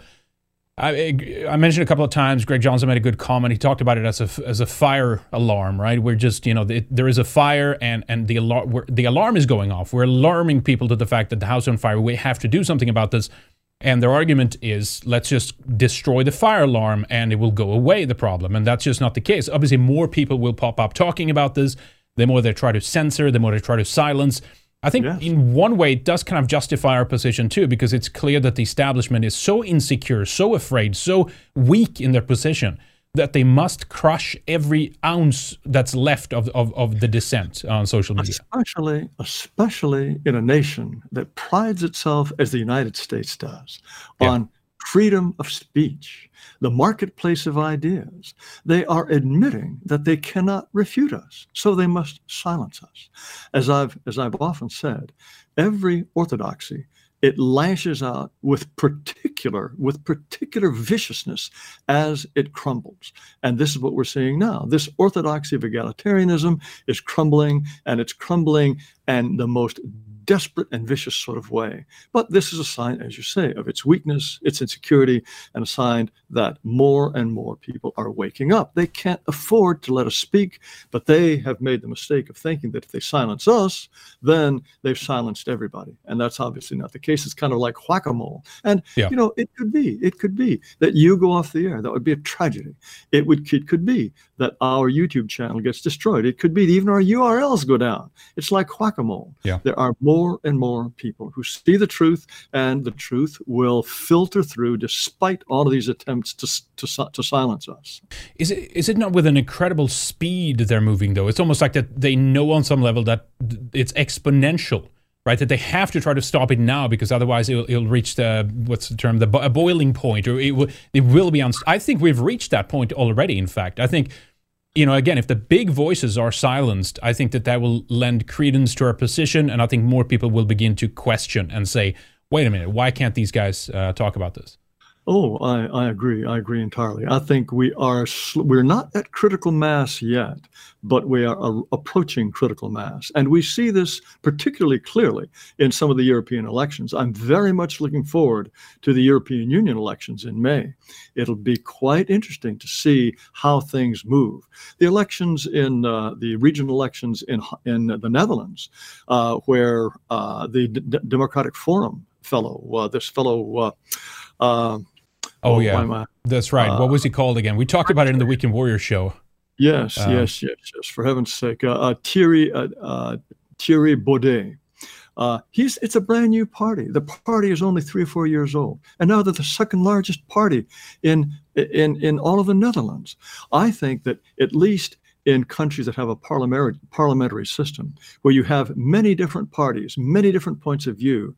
I, I mentioned a couple of times, Greg Johnson made a good comment. He talked about it as a as a fire alarm, right? We're just, you know, it, there is a fire and and the alarm we're, the alarm is going off. We're alarming people to the fact that the house is on fire. We have to do something about this. And their argument is, let's just destroy the fire alarm and it will go away, the problem. And that's just not the case. Obviously, more people will pop up talking about this. The more they try to censor, the more they try to silence. I think yes. in one way, it does kind of justify our position too, because it's clear that the establishment is so insecure, so afraid, so weak in their position that they must crush every ounce that's left of, of, of the dissent on social media. Especially, especially in a nation that prides itself, as the United States does, yeah. on freedom of speech, the marketplace of ideas. They are admitting that they cannot refute us, so they must silence us. As I've, as I've often said, every orthodoxy, it lashes out with particular, with particular viciousness as it crumbles. And this is what we're seeing now. This orthodoxy of egalitarianism is crumbling, and it's crumbling in the most desperate and vicious sort of way. But this is a sign, as you say, of its weakness, its insecurity, and a sign that more and more people are waking up. They can't afford to let us speak, but they have made the mistake of thinking that if they silence us, then they've silenced everybody. And that's obviously not the case. It's kind of like whack-a-mole. And, yeah. you know, it could be, it could be that you go off the air. That would be a tragedy. It would, it could be that our YouTube channel gets destroyed. It could be that even our U R Ls go down. It's like whack-a-mole. Yeah. There are more More and more people who see the truth, and the truth will filter through despite all of these attempts to, to, to silence us. Is it is it not with an incredible speed they're moving, though? It's almost like that they know on some level that it's exponential, right? That they have to try to stop it now, because otherwise it'll, it'll reach the, what's the term, the a boiling point, or it will, it will be, unst- I think we've reached that point already, in fact. I think, you know, again, if the big voices are silenced, I think that that will lend credence to our position, and I think more people will begin to question and say, wait a minute, why can't these guys uh, talk about this? Oh, I, I agree. I agree entirely. I think we are, we're not at critical mass yet, but we are uh, approaching critical mass. And we see this particularly clearly in some of the European elections. I'm very much looking forward to the European Union elections in May. It'll be quite interesting to see how things move. The elections in uh, the regional elections in, in the Netherlands, uh, where uh, the D- Democratic Forum fellow, uh, this fellow, uh, uh, Oh, yeah, that's right. Uh, what was he called again? We talked about it in the Weekend Warrior show. Yes, um, yes, yes, yes. For heaven's sake. Uh, uh, Thierry, uh, uh, Thierry Baudet. Uh, he's, it's a brand new party. The party is only three or four years old. And now they're the second largest party in, in, in all of the Netherlands. I think that at least in countries that have a parliamentary parliamentary system, where you have many different parties, many different points of view,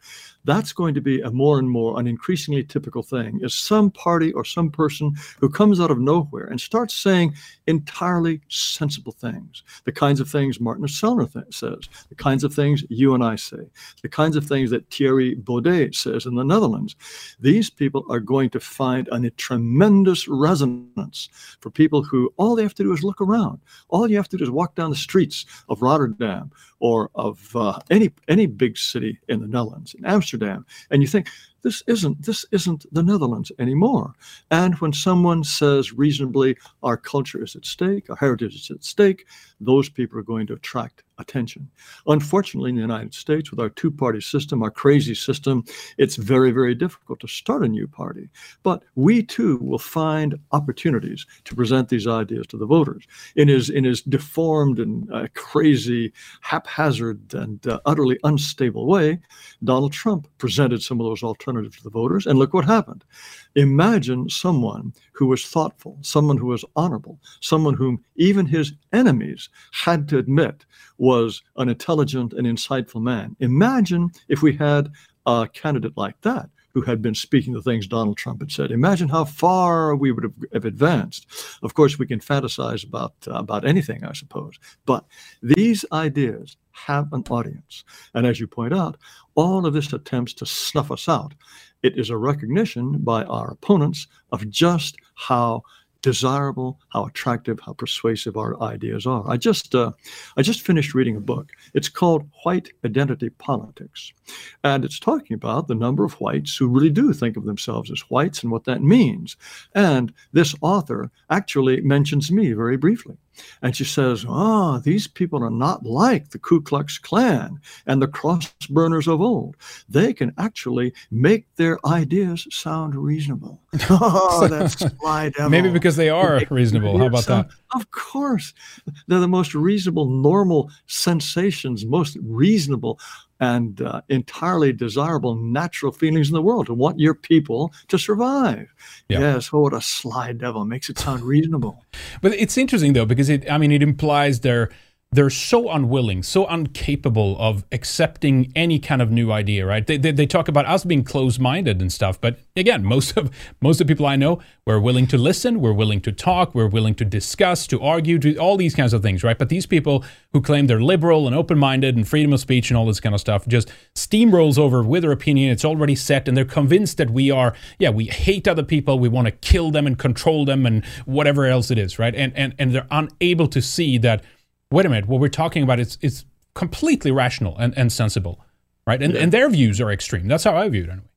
that's going to be a more and more an increasingly typical thing, is some party or some person who comes out of nowhere and starts saying entirely sensible things, the kinds of things Martin Sellner th- says, the kinds of things you and I say, the kinds of things that Thierry Baudet says in the Netherlands. These people are going to find a tremendous resonance for people who all they have to do is look around. All you have to do is walk down the streets of Rotterdam or of uh, any any big city in the Netherlands, in Amsterdam, and you think, this isn't this isn't the Netherlands anymore. And when someone says reasonably, our culture is at stake, our heritage is at stake, those people are going to attract attention. Unfortunately, in the United States, with our two-party system, our crazy system, it's very, very difficult to start a new party. But we too will find opportunities to present these ideas to the voters. In his in his deformed and uh, crazy, haphazard and uh, utterly unstable way, Donald Trump presented some of those alternatives to the voters, and look what happened. Imagine someone who was thoughtful, someone who was honorable, someone whom even his enemies had to admit was an intelligent and insightful man. Imagine if we had a candidate like that who had been speaking the things Donald Trump had said. Imagine how far we would have, have advanced. Of course, we can fantasize about, uh, about anything, I suppose. But these ideas have an audience. And as you point out, all of this attempts to snuff us out. It is a recognition by our opponents of just how desirable, how attractive, how persuasive our ideas are. I just uh, I just finished reading a book. It's called White Identity Politics. And it's talking about the number of whites who really do think of themselves as whites and what that means. And this author actually mentions me very briefly. And she says, ah, these people are not like the Ku Klux Klan and the cross burners of old. They can actually make their ideas sound reasonable. Oh, that's sly devil. Maybe because they are reasonable. How about sound, that? Of course. They're the most reasonable, normal sensations, most reasonable and uh, entirely desirable natural feelings in the world, to want your people to survive. Yeah. Yes, oh, what a sly devil. Makes it sound reasonable. But it's interesting, though, because it, I mean, it implies they're they're so unwilling, so incapable of accepting any kind of new idea, right? They, they, they talk about us being closed-minded and stuff, but again, most of most of the people I know, we're willing to listen, we're willing to talk, we're willing to discuss, to argue, to all these kinds of things, right? But these people who claim they're liberal and open-minded and freedom of speech and all this kind of stuff just steamrolls over with their opinion. It's already set, and they're convinced that we are, yeah, we hate other people, we want to kill them and control them and whatever else it is, right? And and and they're unable to see that, wait a minute, what we're talking about is is completely rational and, and sensible, right? And, yeah. and their views are extreme. That's how I view it anyway.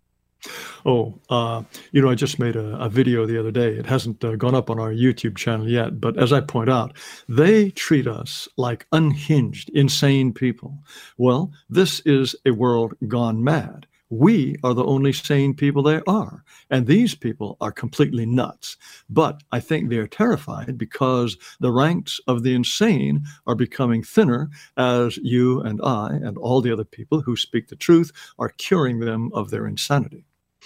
Oh, uh, you know, I just made a, a video the other day. It hasn't uh, gone up on our YouTube channel yet, but as I point out, they treat us like unhinged, insane people. Well, this is a world gone mad. We are the only sane people there are. And these people are completely nuts. But I think they're terrified because the ranks of the insane are becoming thinner as you and I and all the other people who speak the truth are curing them of their insanity.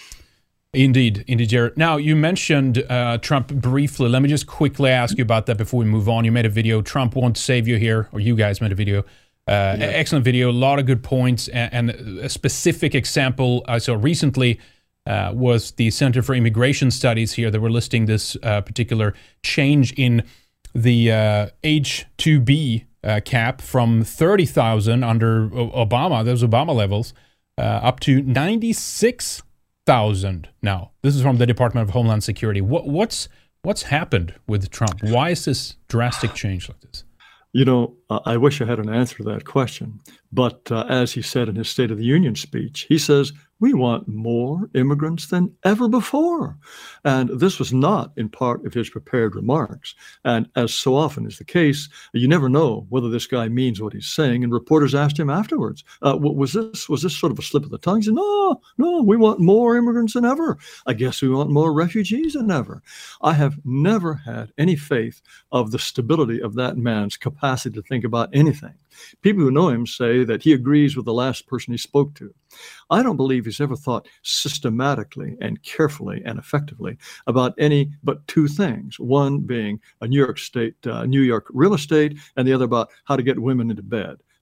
Indeed, indeed, Jared. Now, you mentioned uh, Trump briefly. Let me just quickly ask you about that before we move on. You made a video, Trump won't save you here, or you guys made a video. Uh, yeah. Excellent video, a lot of good points, and, and a specific example I saw recently uh, was the Center for Immigration Studies here that were listing this uh, particular change in the uh, H two B uh, cap from thirty thousand under Obama, those Obama levels, uh, up to ninety-six thousand now. This is from the Department of Homeland Security. What, what's what's happened with Trump? Why is this drastic change like this? You know, uh, I wish I had an answer to that question. But uh, as he said in his State of the Union speech, he says, we want more immigrants than ever before. And this was not in part of his prepared remarks. And as so often is the case, you never know whether this guy means what he's saying. And reporters asked him afterwards, uh, was this was this sort of a slip of the tongue? He said, no, no, we want more immigrants than ever. I guess we want more refugees than ever. I have never had any faith of the stability of that man's capacity to think about anything. People who know him say that he agrees with the last person he spoke to. I don't believe he's ever thought systematically and carefully and effectively about any but two things. One being a New York State, uh, New York real estate, and the other about how to get women into bed.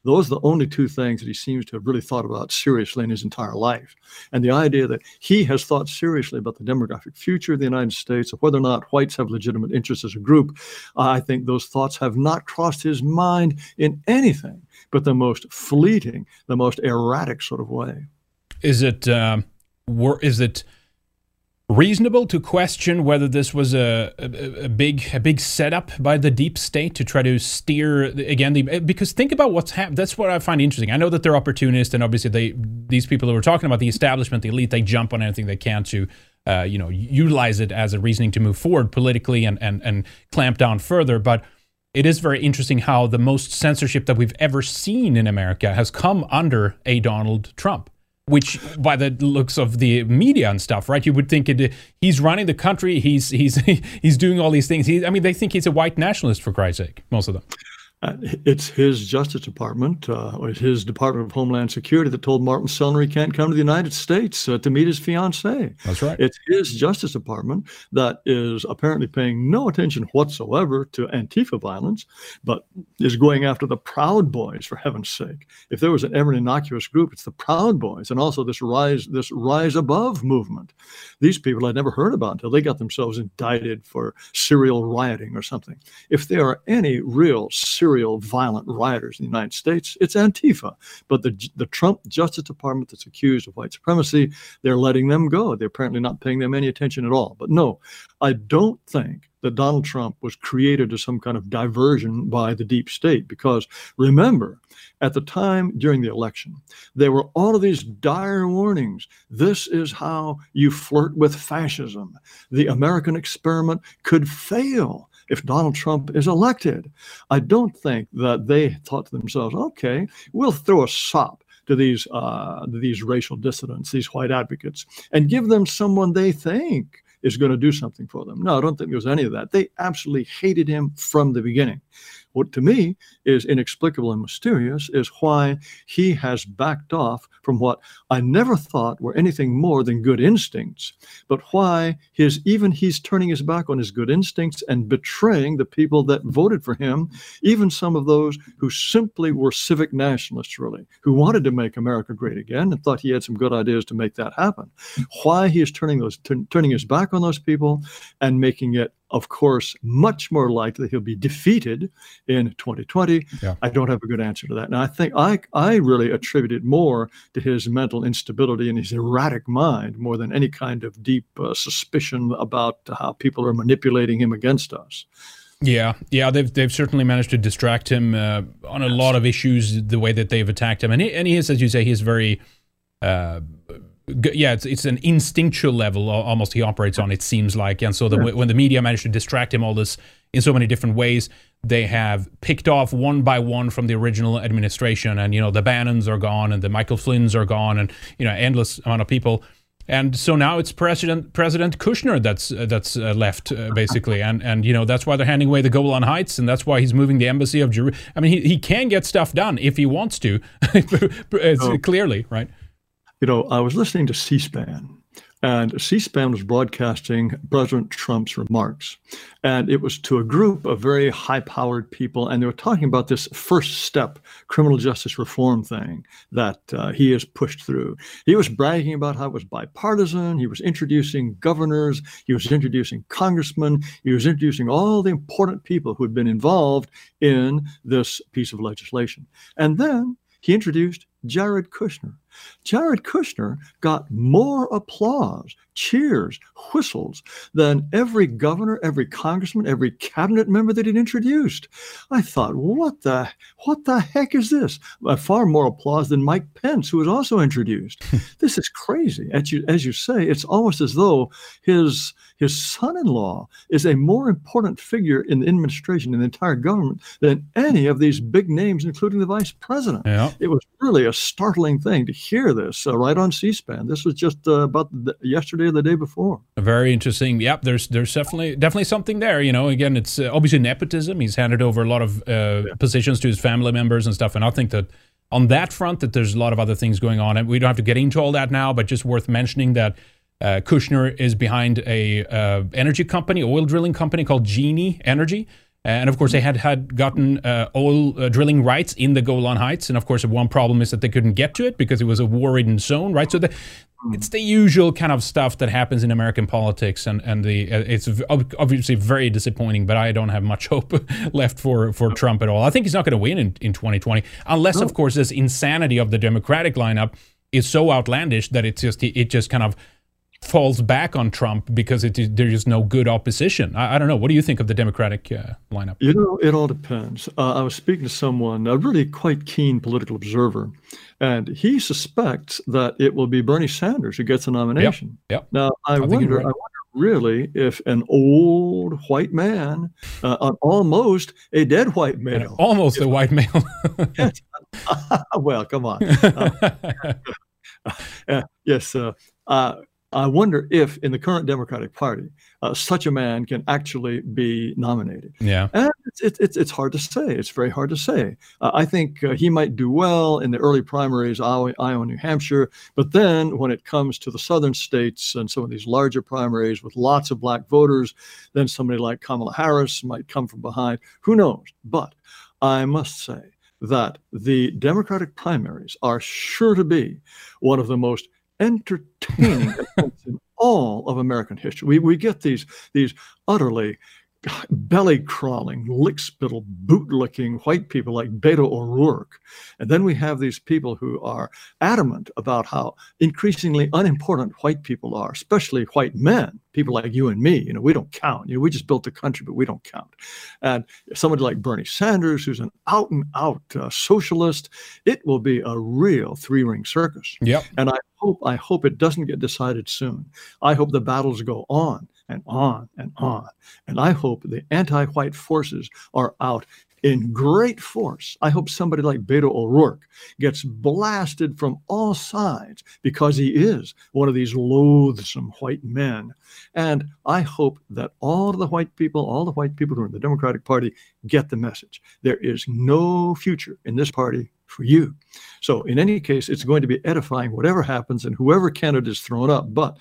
Those are the only two things that he seems to have really thought about seriously in his entire life. And the idea that he has thought seriously about the demographic future of the United States, of whether or not whites have legitimate interests as a group, I think those thoughts have not crossed his mind in anything but the most fleeting, the most erratic sort of way. Is it, um, is it reasonable to question whether this was a, a, a big a big setup by the deep state to try to steer again the, because think about what's happened. That's what I find interesting. I know that they're opportunists, and obviously they these people who are talking about the establishment, the elite, they jump on anything they can to uh, you know utilize it as a reasoning to move forward politically and and and clamp down further. But it is very interesting how the most censorship that we've ever seen in America has come under a Donald Trump. Which, by the looks of the media and stuff, right? You would think it, he's running the country. He's he's he's doing all these things. He, I mean, they think he's a white nationalist, for Christ's sake. Most of them. Uh, it's his Justice Department, uh, or his Department of Homeland Security that told Martin Sellner he can't come to the United States uh, to meet his fiancée. That's right. It's his Justice Department that is apparently paying no attention whatsoever to Antifa violence, but is going after the Proud Boys, for heaven's sake. If there was an ever innocuous group, it's the Proud Boys, and also this rise, this rise above movement. These people I'd never heard about until they got themselves indicted for serial rioting or something. If there are any real serial violent rioters in the United States, it's Antifa. But the the Trump Justice Department that's accused of white supremacy, they're letting them go. They're apparently not paying them any attention at all. But no, I don't think that Donald Trump was created as some kind of diversion by the deep state, because remember, at the time during the election, there were all of these dire warnings. This is how you flirt with fascism. The American experiment could fail if Donald Trump is elected. I don't think that they thought to themselves, okay, we'll throw a sop to these uh, these racial dissidents, these white advocates, and give them someone they think is going to do something for them. No, I don't think there was any of that. They absolutely hated him from the beginning. What to me is inexplicable and mysterious is why he has backed off from what I never thought were anything more than good instincts, but why his even he's turning his back on his good instincts and betraying the people that voted for him, even some of those who simply were civic nationalists, really, who wanted to make America great again and thought he had some good ideas to make that happen. Why he is turning those t- turning his back on those people and making it, of course, much more likely he'll be defeated in twenty twenty. Yeah. I don't have a good answer to that. And I think I I really attribute it more to his mental instability and his erratic mind more than any kind of deep uh, suspicion about how people are manipulating him against us. Yeah, yeah, they've they've certainly managed to distract him uh, on a lot of issues, the way that they've attacked him. And he, and he is, as you say, he is very... Uh, Yeah, it's it's an instinctual level almost he operates on, it seems like. And so the, yeah. when the media managed to distract him all this in so many different ways, they have picked off one by one from the original administration. And, you know, the Bannons are gone and the Michael Flynns are gone and, you know, endless amount of people. And so now it's President President Kushner that's uh, that's uh, left, uh, basically. And, and, you know, that's why they're handing away the Golan Heights, and that's why he's moving the embassy of Jerusalem. I mean, he, he can get stuff done if he wants to, oh. clearly, right? You know, I was listening to C-SPAN, and C-SPAN was broadcasting President Trump's remarks. And it was to a group of very high-powered people, and they were talking about this first step criminal justice reform thing that uh, he has pushed through. He was bragging about how it was bipartisan. He was introducing governors. He was introducing congressmen. He was introducing all the important people who had been involved in this piece of legislation. And then he introduced Jared Kushner. Jared Kushner got more applause, cheers, whistles than every governor, every congressman, every cabinet member that he'd introduced. I thought, what the what the heck is this? Uh, far more applause than Mike Pence, who was also introduced. This is crazy. As you, as you say, it's almost as though his his son-in-law is a more important figure in the administration, in the entire government, than any of these big names, including the vice president. Yeah. It was really a startling thing to hear this uh, right on C-SPAN. This was just uh, about the, yesterday or the day before. Very interesting. Yep, there's there's definitely definitely something there. You know, again, it's uh, obviously nepotism. He's handed over a lot of uh, yeah. positions to his family members and stuff. And I think that on that front, that there's a lot of other things going on. And we don't have to get into all that now, but just worth mentioning that uh, Kushner is behind a uh, energy company, oil drilling company called Genie Energy. And of course, they had had gotten uh, oil uh, drilling rights in the Golan Heights. And of course, one problem is that they couldn't get to it because it was a war-ridden zone, right? So the, it's the usual kind of stuff that happens in American politics, and and the uh, it's obviously very disappointing. But I don't have much hope left for for Trump at all. I think he's not going to win in, in twenty twenty, unless, no. of course, this insanity of the Democratic lineup is so outlandish that it's just it just kind of falls back on Trump because it, there is no good opposition. I, I don't know. What do you think of the Democratic uh, lineup? You know, it all depends. Uh, I was speaking to someone, a really quite keen political observer, and he suspects that it will be Bernie Sanders who gets the nomination. Yep. Yep. Now, I, I wonder, right. I wonder really if an old white man, uh, almost a dead white male, and almost if, a white male. Well, come on. Uh, uh, yes. Uh, uh, I wonder if in the current Democratic Party, uh, such a man can actually be nominated. Yeah. And it's, it's, it's hard to say. It's very hard to say. Uh, I think uh, he might do well in the early primaries, Iowa, Iowa, New Hampshire. But then when it comes to the southern states and some of these larger primaries with lots of black voters, then somebody like Kamala Harris might come from behind. Who knows? But I must say that the Democratic primaries are sure to be one of the most entertaining events in all of American history. We we get these these utterly belly-crawling, lick-spittle, boot-licking white people like Beto O'Rourke. And then we have these people who are adamant about how increasingly unimportant white people are, especially white men, people like you and me. You know, we don't count. You know, we just built the country, but we don't count. And somebody like Bernie Sanders, who's an out-and-out uh, socialist, it will be a real three-ring circus. Yep. And I hope, I hope it doesn't get decided soon. I hope the battles go on and on and on. And I hope the anti-white forces are out in great force. I hope somebody like Beto O'Rourke gets blasted from all sides because he is one of these loathsome white men. And I hope that all of the white people, all the white people who are in the Democratic Party get the message. There is no future in this party for you. So in any case, it's going to be edifying whatever happens and whoever candidate is thrown up. But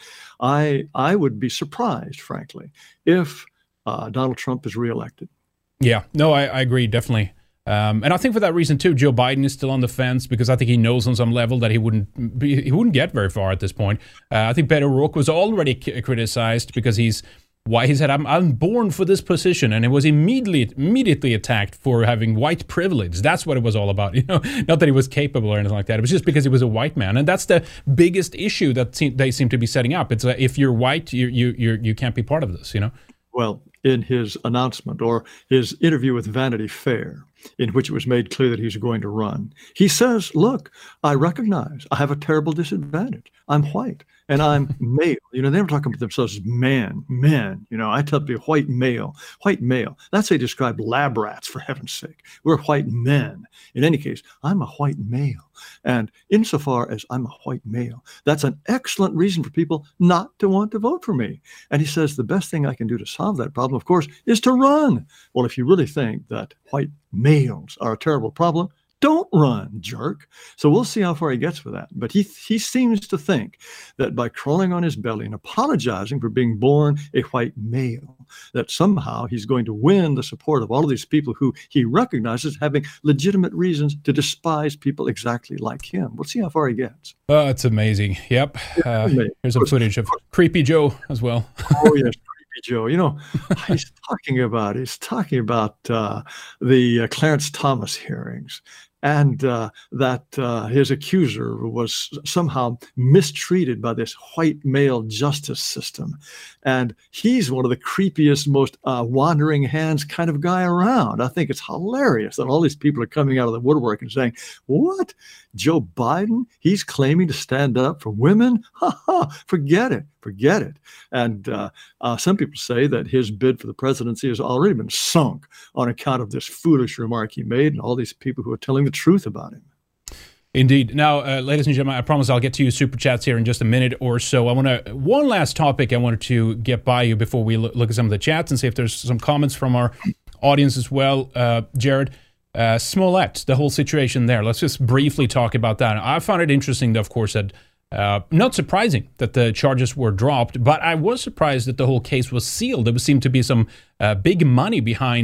I I would be surprised, frankly, if uh, Donald Trump is reelected. Yeah, no, I, I agree, definitely. Um, and I think for that reason, too, Joe Biden is still on the fence because I think he knows on some level that he wouldn't be, he wouldn't get very far at this point. Uh, I think Beto O'Rourke was already c- criticized because he's why he said, I'm, I'm born for this position, and it was immediately immediately attacked for having white privilege. That's what it was all about, you know. Not that he was capable or anything like that. It was just because he was a white man, and that's the biggest issue that se- they seem to be setting up. It's uh, if you're white, you you you you can't be part of this, you know. Well, in his announcement or his interview with Vanity Fair, in which it was made clear that he's going to run, he says, look, I recognize I have a terrible disadvantage. I'm white and I'm male. You know, they never talk about themselves as man, men. You know, I tell you, white male, white male. That's how they describe lab rats, for heaven's sake. We're white men. In any case, I'm a white male. And insofar as I'm a white male, that's an excellent reason for people not to want to vote for me. And he says the best thing I can do to solve that problem, of course, is to run. Well, if you really think that white males are a terrible problem, don't run, jerk. So we'll see how far he gets with that. But he he seems to think that by crawling on his belly and apologizing for being born a white male, that somehow he's going to win the support of all of these people who he recognizes having legitimate reasons to despise people exactly like him. We'll see how far he gets. Oh, it's amazing. Yep. Uh, here's some footage of Creepy Joe as well. Oh, yes. Joe, you know, he's talking about he's talking about uh, the uh, Clarence Thomas hearings, and uh, that uh, his accuser was somehow mistreated by this white male justice system, and he's one of the creepiest, most uh, wandering hands kind of guy around. I think it's hilarious that all these people are coming out of the woodwork and saying, "What? Joe Biden? He's claiming to stand up for women? Ha ha! Forget it." Forget it. And uh, uh, some people say that his bid for the presidency has already been sunk on account of this foolish remark he made and all these people who are telling the truth about him. Indeed. Now, uh, ladies and gentlemen, I promise I'll get to you super chats here in just a minute or so. I want to one last topic I wanted to get by you before we look, look at some of the chats and see if there's some comments from our audience as well. Uh, Jared, uh, Smollett, the whole situation there. Let's just briefly talk about that. I found it interesting, of course, that Uh, not surprising that the charges were dropped, but I was surprised that the whole case was sealed. There seemed to be some uh, big money behind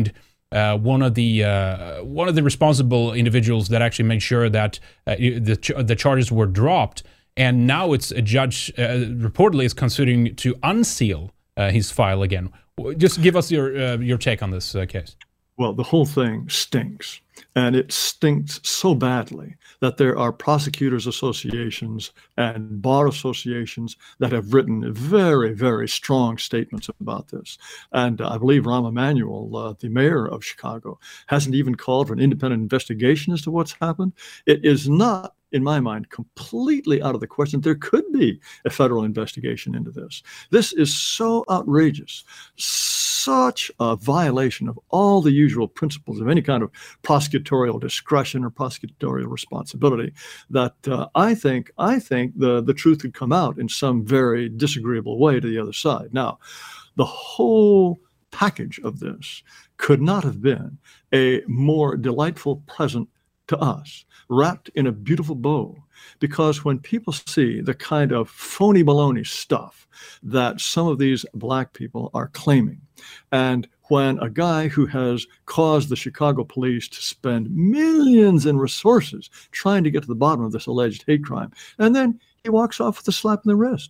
uh, one of the uh, one of the responsible individuals that actually made sure that uh, the ch the charges were dropped. And now it's a judge uh, reportedly is considering to unseal uh, his file again. Just give us your uh, your take on this uh, case. Well, the whole thing stinks, and it stinks so badly that there are prosecutors associations and bar associations that have written very, very strong statements about this. And uh, I believe Rahm Emanuel, uh, the mayor of Chicago, hasn't even called for an independent investigation as to what's happened. It is not, in my mind, completely out of the question. There could be a federal investigation into this. This is so outrageous, such a violation of all the usual principles of any kind of prosecutorial discretion or prosecutorial responsibility that uh, I think I think the, the truth could come out in some very disagreeable way to the other side. Now, the whole package of this could not have been a more delightful present to us, wrapped in a beautiful bow, because when people see the kind of phony baloney stuff that some of these black people are claiming, and when a guy who has caused the Chicago police to spend millions in resources trying to get to the bottom of this alleged hate crime, and then he walks off with a slap in the wrist,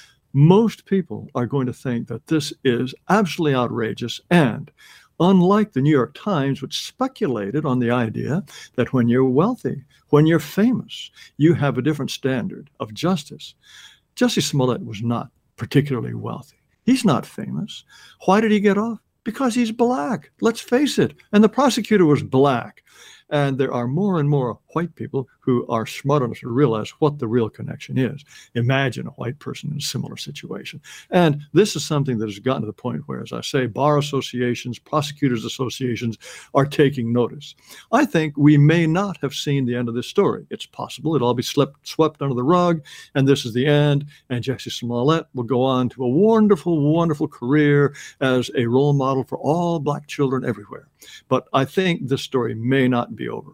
most people are going to think that this is absolutely outrageous. And unlike the New York Times, which speculated on the idea that when you're wealthy, when you're famous, you have a different standard of justice, Jussie Smollett was not particularly wealthy. He's not famous. Why did he get off? Because he's black. Let's face it. And the prosecutor was black. And there are more and more white people who are smart enough to realize what the real connection is. Imagine a white person in a similar situation. And this is something that has gotten to the point where, as I say, bar associations, prosecutors associations are taking notice. I think we may not have seen the end of this story. It's possible it'll all be swept, swept under the rug, and this is the end, and Jussie Smollett will go on to a wonderful, wonderful career as a role model for all black children everywhere. But I think this story may not be over.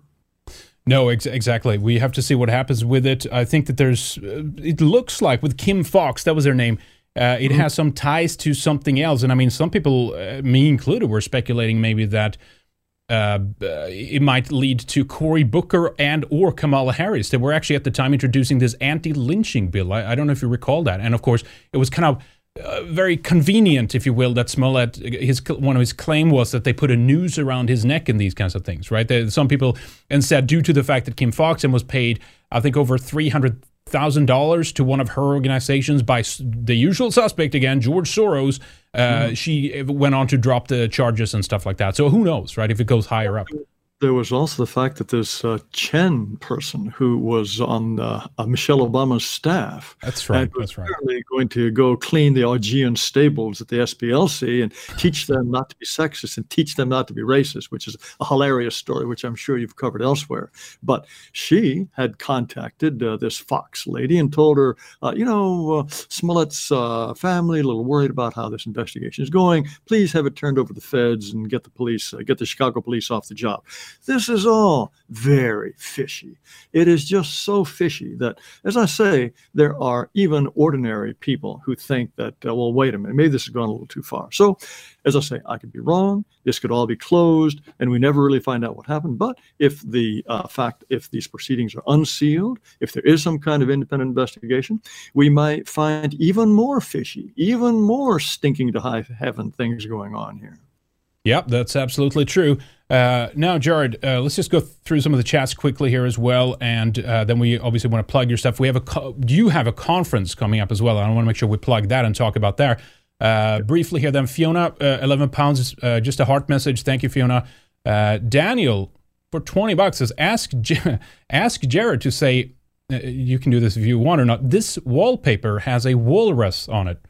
No, ex exactly. We have to see what happens with it. I think that there's, uh, it looks like with Kim Foxx, that was her name, uh, it mm-hmm. has some ties to something else. And I mean, some people, uh, me included, were speculating maybe that uh, it might lead to Cory Booker and or Kamala Harris. They were actually at the time introducing this anti-lynching bill. I, I don't know if you recall that. And of course, it was kind of Uh, very convenient, if you will, that Smollett, his one of his claim was that they put a noose around his neck and these kinds of things, right? There, some people instead, due to the fact that Kim Foxx was paid, I think, over three hundred thousand dollars to one of her organizations by the usual suspect again, George Soros, uh, mm. she went on to drop the charges and stuff like that. So who knows, right, if it goes higher up. There was also the fact that this uh, Chen person who was on uh, uh, Michelle Obama's staff. That's right. And was that's right. Apparently going to go clean the Augean stables at the S P L C and teach them not to be sexist and teach them not to be racist, which is a hilarious story, which I'm sure you've covered elsewhere. But she had contacted uh, this Fox lady and told her, uh, you know, uh, Smollett's uh, family, a little worried about how this investigation is going. Please have it turned over to the feds and get the police, uh, get the Chicago police off the job. This is all very fishy. It is just so fishy that, as I say, there are even ordinary people who think that, uh, well, wait a minute, maybe this has gone a little too far. So, as I say, I could be wrong. This could all be closed, and we never really find out what happened. But if the uh, fact, if these proceedings are unsealed, if there is some kind of independent investigation, we might find even more fishy, even more stinking to high heaven things going on here. Yep, that's absolutely true. Uh, now, Jared, uh, let's just go through some of the chats quickly here as well, and uh, then we obviously want to plug your stuff. We have a co you have a conference coming up as well. I want to make sure we plug that and talk about that. Uh, briefly here, then Fiona, uh, eleven pounds, uh, just a heart message. Thank you, Fiona. Uh, Daniel, for twenty bucks, says ask J ask Jared to say, uh, you can do this if you want or not. This wallpaper has a walrus on it.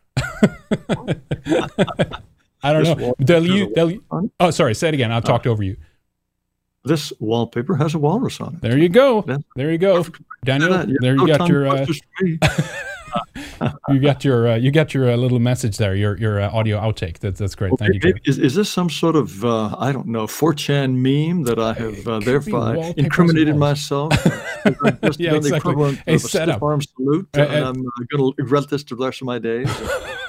I don't this know. They'll you, they'll, oh, sorry. Say it again. I'll talk uh, over you. This wallpaper has a walrus on it. There you go. There you go, Daniel. There you got your. Uh, you got your. Uh, you got your uh, little message there. Your your uh, audio outtake. That's that's great. Okay, Thank you. Is is this some sort of uh, I don't know four chan meme that I have uh, thereby incriminated myself? Just yeah, exactly. A setup. Arm salute, uh, and I'm uh, going to regret this the rest of my days.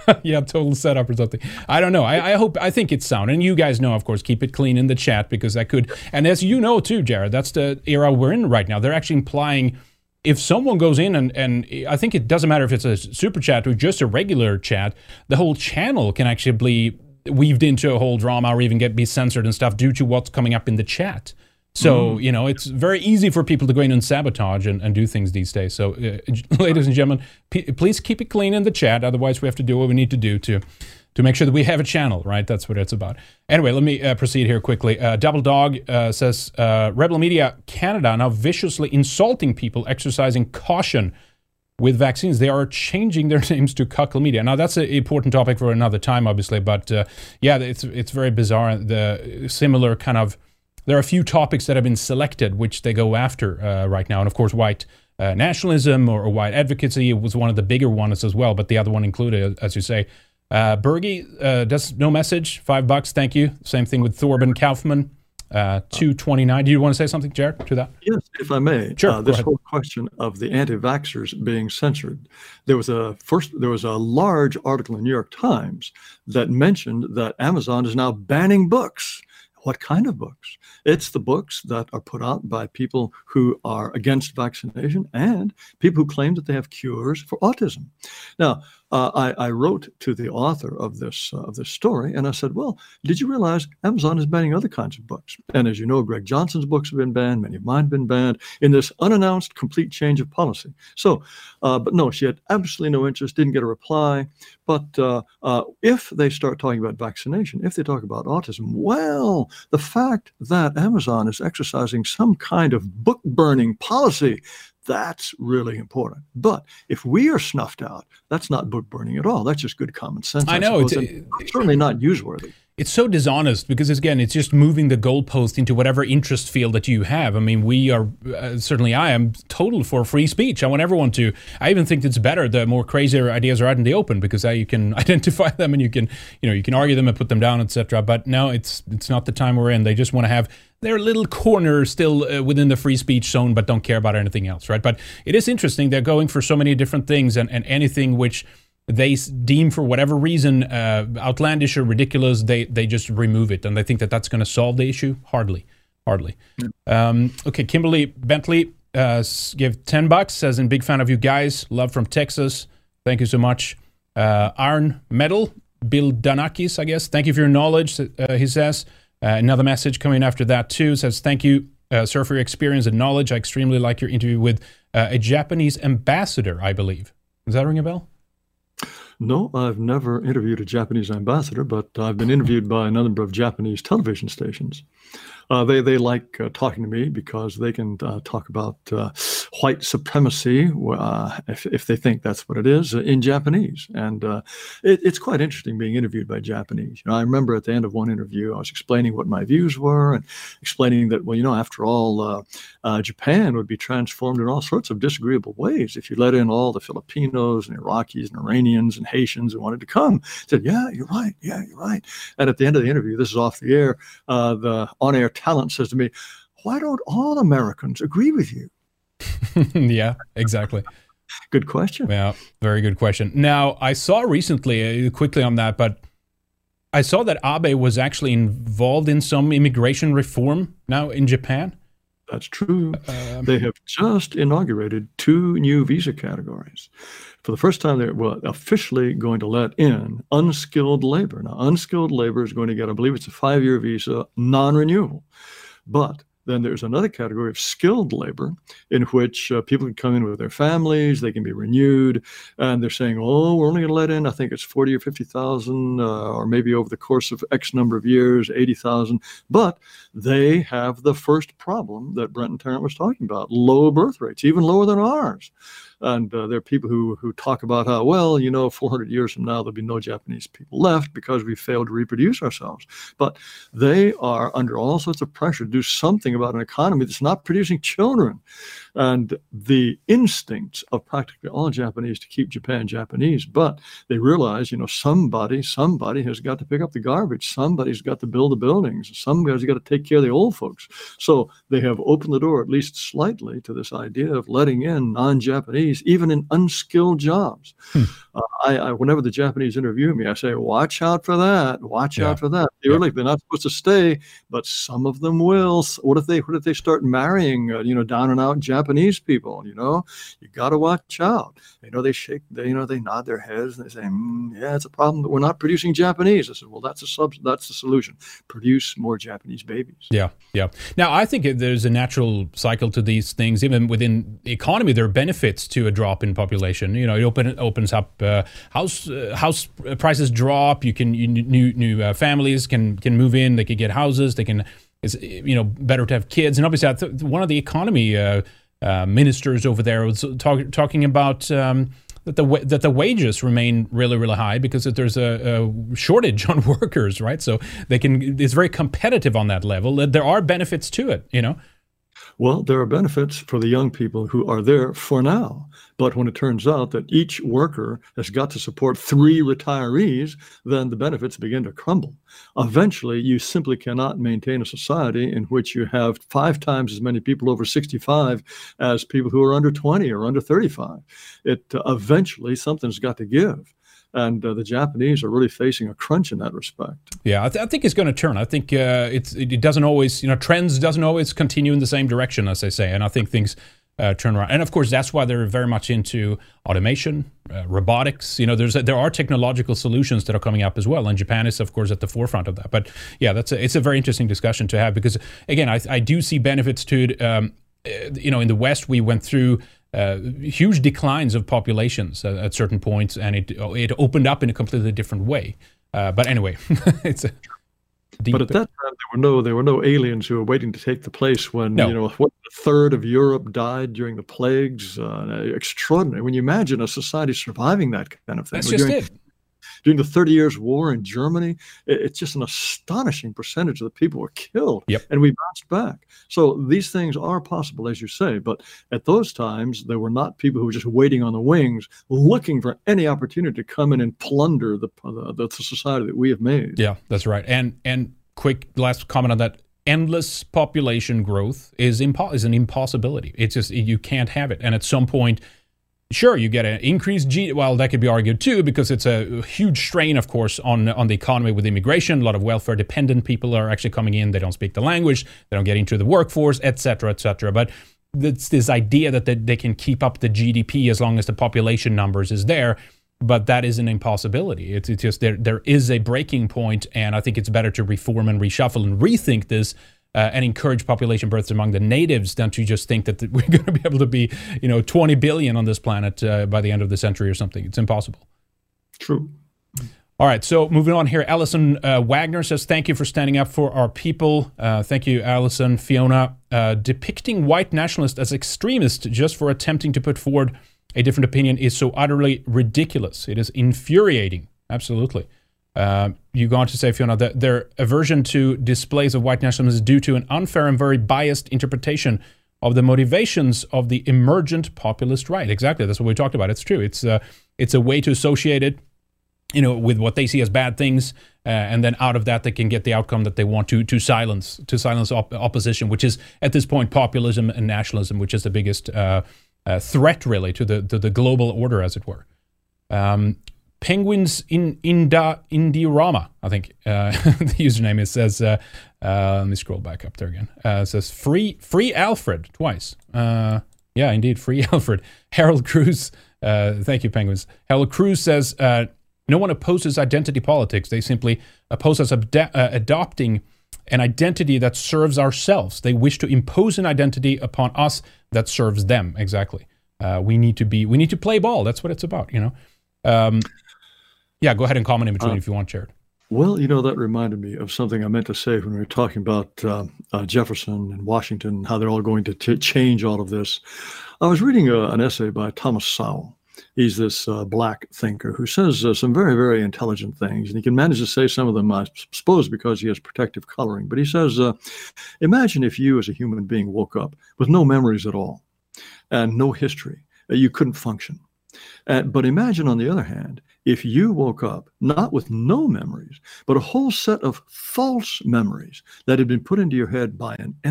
Yeah, total setup or something. I don't know. I, I hope, I think it's sound. And you guys know, of course, keep it clean in the chat because that could, and as you know too, Jared, that's the era we're in right now. They're actually implying if someone goes in and, and I think it doesn't matter if it's a super chat or just a regular chat, the whole channel can actually be weaved into a whole drama or even get be censored and stuff due to what's coming up in the chat. So, mm. you know, it's very easy for people to go in and sabotage and, and do things these days. So, uh, ladies and gentlemen, p please keep it clean in the chat. Otherwise, we have to do what we need to do to to make sure that we have a channel, right? That's what it's about. Anyway, let me uh, proceed here quickly. Uh, Double Dog uh, says, uh, Rebel Media Canada now viciously insulting people exercising caution with vaccines. They are changing their names to Cuckle Media. Now, that's an important topic for another time, obviously. But, uh, yeah, it's, it's very bizarre. The similar kind of... There are a few topics that have been selected, which they go after uh, right now. And, of course, white uh, nationalism or, or white advocacy was one of the bigger ones as well. But the other one included, as you say. Uh, Bergie uh, does no message. Five bucks. Thank you. Same thing with Thorben Kaufman. Uh, two twenty-nine. Do you want to say something, Jared, to that? Yes, if I may. Sure. Uh, this whole question of the anti-vaxxers being censored. There was a first. There was a large article in New York Times that mentioned that Amazon is now banning books. What kind of books? It's the books that are put out by people who are against vaccination and people who claim that they have cures for autism. Now, uh, I, I wrote to the author of this uh, of this story, and I said, well, did you realize Amazon is banning other kinds of books? And as you know, Greg Johnson's books have been banned. Many of mine have been banned in this unannounced complete change of policy. So, uh, but no, she had absolutely no interest, didn't get a reply. But uh, uh, if they start talking about vaccination, if they talk about autism, well, the fact that Amazon is exercising some kind of book burning policy, that's really important. But if we are snuffed out, that's not book burning at all. That's just good common sense. I, I know. It's, it's certainly not newsworthy. It's so dishonest because, again, it's just moving the goalpost into whatever interest field that you have. I mean, we are, uh, certainly I am total for free speech. I want everyone to, I even think it's better the more crazier ideas are out in the open because uh, you can identify them and you can, you know, you can argue them and put them down, et cetera. But no, it's, it's not the time we're in. They just want to have their little corner still uh, within the free speech zone, but don't care about anything else, right? But it is interesting. They're going for so many different things and, and anything which they deem for whatever reason uh, outlandish or ridiculous, they they just remove it. And they think that that's going to solve the issue? Hardly. Hardly. Um, okay, Kimberly Bentley uh, give ten bucks, says, "In big fan of you guys. Love from Texas. Thank you so much." Uh, Iron Medal, Bill Danakis, I guess. "Thank you for your knowledge," uh, he says. Uh, another message coming after that, too, says, "Thank you, uh, sir, for your experience and knowledge. I extremely like your interview with uh, a Japanese ambassador, I believe." Does that ring a bell? No, I've never interviewed a Japanese ambassador, but I've been interviewed by a number of Japanese television stations. Uh, they they like uh, talking to me because they can uh, talk about uh, white supremacy uh, if, if they think that's what it is uh, in Japanese. And uh, it, it's quite interesting being interviewed by Japanese. You know, I remember at the end of one interview, I was explaining what my views were and explaining that, well, you know, after all, uh, uh, Japan would be transformed in all sorts of disagreeable ways if you let in all the Filipinos and Iraqis and Iranians and Haitians who wanted to come. I said, yeah, you're right. Yeah, you're right. And at the end of the interview, this is off the air, uh, the on-air talent says to me, "Why don't all Americans agree with you?" Yeah, exactly. Good question. Yeah, very good question. Now, I saw recently, uh, quickly on that, but I saw that Abe was actually involved in some immigration reform now in Japan. That's true. Um, they have just inaugurated two new visa categories. For the first time, they're well, officially going to let in unskilled labor. Now, unskilled labor is going to get, I believe it's a five-year visa, non-renewable. But then there's another category of skilled labor in which uh, people can come in with their families, they can be renewed, and they're saying, oh, we're only going to let in, I think it's forty or fifty thousand, uh, or maybe over the course of X number of years, eighty thousand. But they have the first problem that Brent and Tarrant was talking about, low birth rates, even lower than ours. And uh, there are people who who talk about how, well, you know, four hundred years from now, there'll be no Japanese people left because we failed to reproduce ourselves. But they are under all sorts of pressure to do something about an economy that's not producing children. And the instincts of practically all Japanese to keep Japan Japanese, but they realize, you know, somebody, somebody has got to pick up the garbage. Somebody's got to build the buildings. Somebody's got to take care of the old folks. So they have opened the door, at least slightly, to this idea of letting in non-Japanese Japanese, even in unskilled jobs. Hmm. Uh, I, I, whenever the Japanese interview me, I say, watch out for that. Watch Yeah. out for that. They're Yeah. like, they're not supposed to stay, but some of them will. So what if they, what if they start marrying, uh, you know, down and out Japanese people? You know, you got to watch out. You know, they shake, they, you know, they nod their heads and they say, mm, yeah, it's a problem that we're not producing Japanese. I said, well, that's a sub, that's the solution. Produce more Japanese babies. Yeah, yeah. Now, I think there's a natural cycle to these things. Even within the economy, there are benefits to a drop in population. You know, it open, opens up uh, house uh, house prices drop. You can you, new new uh, families can can move in. They can get houses. They can. It's, you know, better to have kids. And obviously, I th- one of the economy uh, uh, ministers over there was talk, talking about. Um, That the that the wages remain really really high because there's a, a shortage on workers, right? So they can it's very competitive on that level. There are benefits to it, you know. Well, there are benefits for the young people who are there for now. But when it turns out that each worker has got to support three retirees, then the benefits begin to crumble. Eventually, you simply cannot maintain a society in which you have five times as many people over sixty-five as people who are under twenty or under thirty-five. It uh, eventually, something's got to give. And uh, the Japanese are really facing a crunch in that respect. Yeah, I, th- I think it's going to turn. I think uh, it's it doesn't always, you know, trends doesn't always continue in the same direction, as they say. And I think things uh, turn around. And of course, that's why they're very much into automation, uh, robotics. You know, there's a, there are technological solutions that are coming up as well. And Japan is, of course, at the forefront of that. But yeah, that's a, it's a very interesting discussion to have because, again, I, I do see benefits to it. Um, you know, in the West, we went through Uh, huge declines of populations uh, at certain points, and it it opened up in a completely different way. Uh, but anyway, it's a deep. But at that time, there were no there were no aliens who were waiting to take the place when No. you know what a third of Europe died during the plagues. Uh, extraordinary. When you imagine a society surviving that kind of thing. That's We're just doing, it. During the Thirty Years' War in Germany, it, it's just an astonishing percentage of the people were killed, Yep. and we bounced back. So these things are possible, as you say, but at those times, there were not people who were just waiting on the wings, looking for any opportunity to come in and plunder the the, the society that we have made. Yeah, that's right. And and quick last comment on that. Endless population growth is impo- is an impossibility. It's just, you can't have it. And at some point, sure, you get an increased G. Well, that could be argued too, because it's a huge strain, of course, on on the economy with immigration. A lot of welfare-dependent people are actually coming in. They don't speak the language. They don't get into the workforce, et cetera, et cetera. But it's this idea that they, they can keep up the G D P as long as the population numbers is there. But that is an impossibility. It's, it's just there there is a breaking point, and I think it's better to reform and reshuffle and rethink this. Uh, and encourage population births among the natives than to just think that we're going to be able to be, you know, twenty billion on this planet uh, by the end of the century or something. It's impossible. True. All right, so moving on here, Allison uh, Wagner says, thank you for standing up for our people. Uh, thank you, Allison. Fiona, uh, depicting white nationalists as extremists just for attempting to put forward a different opinion is so utterly ridiculous. It is infuriating. Absolutely. Uh, you go on to say, Fiona, that their aversion to displays of white nationalism is due to an unfair and very biased interpretation of the motivations of the emergent populist right. Exactly, that's what we talked about. It's true. It's uh, it's a way to associate it, you know, with what they see as bad things, uh, and then out of that they can get the outcome that they want to to silence to silence op- opposition, which is at this point populism and nationalism, which is the biggest uh, uh, threat really to the to the global order, as it were. Um, Penguins in Inda Indirama, I think uh, the username is, says. Uh, uh, let me scroll back up there again. Uh, it says free free Alfred twice. Uh, yeah, indeed, free Alfred. Harold Cruz. Uh, thank you, Penguins. Harold Cruz says uh, no one opposes identity politics. They simply oppose us ad- uh, adopting an identity that serves ourselves. They wish to impose an identity upon us that serves them. Exactly. Uh, we need to be. We need to play ball. That's what it's about. You know. Um, Yeah, go ahead and comment in between uh, if you want, Jared. Well, you know, that reminded me of something I meant to say when we were talking about uh, uh, Jefferson and Washington and how they're all going to t- change all of this. I was reading uh, an essay by Thomas Sowell. He's this uh, black thinker who says uh, some very, very intelligent things. And he can manage to say some of them, I suppose, because he has protective coloring. But he says, uh, imagine if you as a human being woke up with no memories at all and no history. Uh, you couldn't function. Uh, but imagine, on the other hand, if you woke up not with no memories, but a whole set of false memories that had been put into your head by an enemy.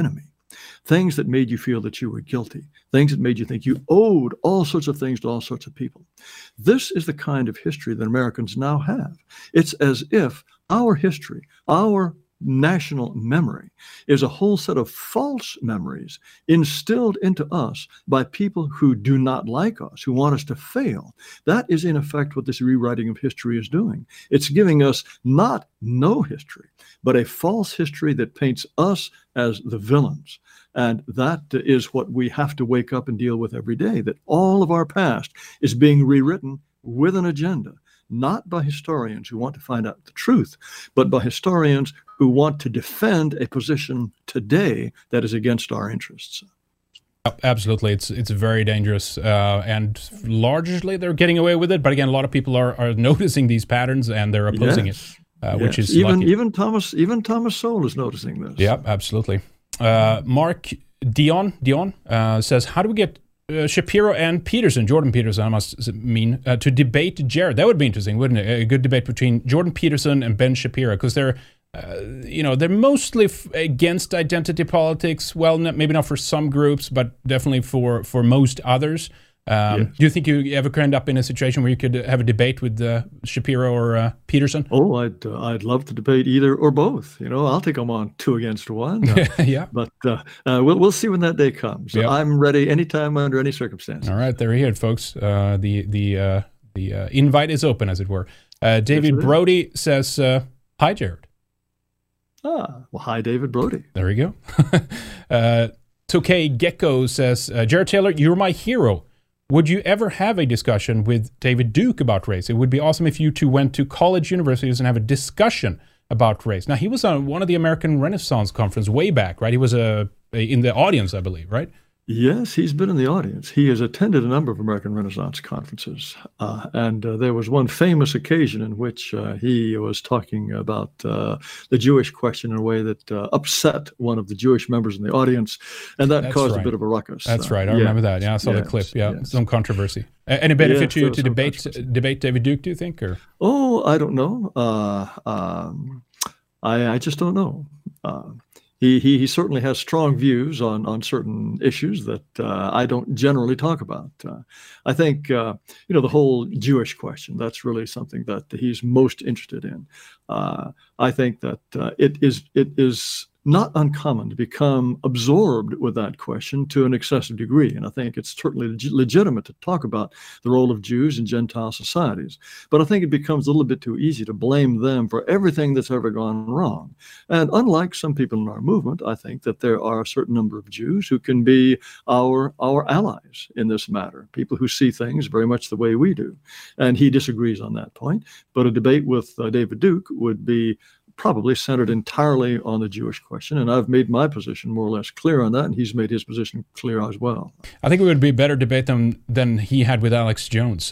things that made you feel that you were guilty, things that made you think you owed all sorts of things to all sorts of people. This is the kind of history that Americans now have. It's as if our history, our national memory, is a whole set of false memories instilled into us by people who do not like us, who want us to fail. That is, in effect, what this rewriting of history is doing. It's giving us not no history, but a false history that paints us as the villains. And that is what we have to wake up and deal with every day, that all of our past is being rewritten with an agenda, not by historians who want to find out the truth, but by historians who want to defend a position today that is against our interests. Absolutely, it's it's very dangerous, uh, and largely they're getting away with it. But again, a lot of people are, are noticing these patterns and they're opposing yes. it, uh, yes. which is even lucky. even Thomas even Thomas Sowell is noticing this. Yeah, absolutely. Uh, Mark Dion Dion uh, says, "How do we get uh, Shapiro and Peterson, Jordan Peterson, I must mean, uh, to debate Jared?" That would be interesting, wouldn't it? A good debate between Jordan Peterson and Ben Shapiro, because they're, uh, you know, they're mostly f against identity politics. Well, not, maybe not for some groups, but definitely for for most others. Um, yes. Do you think you ever could end up in a situation where you could have a debate with uh, Shapiro or uh, Peterson? Oh, I'd uh, I'd love to debate either or both. You know, I'll take them on two against one. Uh, yeah, but uh, uh, we'll we'll see when that day comes. Yep. I'm ready anytime under any circumstance. All right, there you hear it, folks. Uh, the the uh, the uh, invite is open, as it were. Uh, David yes, Brody says, uh, "Hi, Jared." Ah, well, hi, David Brody. There you go. uh, Tokay Gecko says, uh, "Jared Taylor, you're my hero. Would you ever have a discussion with David Duke about race? It would be awesome if you two went to college universities and have a discussion about race." Now, he was on one of the American Renaissance Conference way back, right? He was a, a in the audience, I believe, right? Yes, he's been in the audience. He has attended a number of American Renaissance conferences. Uh, and uh, there was one famous occasion in which uh, he was talking about uh, the Jewish question in a way that uh, upset one of the Jewish members in the audience. And that That's caused right. a bit of a ruckus. That's uh, right. I yeah. remember that. Yeah, I saw yes, the clip. Yeah, yes. some controversy. Uh, any benefit Yeah, to, to some debate controversy. debate David Duke, do you think? Or Oh, I don't know. Uh, um, I, I just don't know. Uh, He, he he certainly has strong views on on certain issues that uh, I don't generally talk about. Uh, I think uh, you know the whole Jewish question. That's really something that he's most interested in. Uh, I think that uh, it is it is not uncommon to become absorbed with that question to an excessive degree, and I think it's certainly leg legitimate to talk about the role of Jews in Gentile societies. But I think it becomes a little bit too easy to blame them for everything that's ever gone wrong. And unlike some people in our movement, I think that there are a certain number of Jews who can be our our allies in this matter, people who see things very much the way we do. And he disagrees on that point. But a debate with uh, David Duke would be probably centered entirely on the Jewish question. And I've made my position more or less clear on that, and he's made his position clear as well. I think it would be a better debate than, than he had with Alex Jones.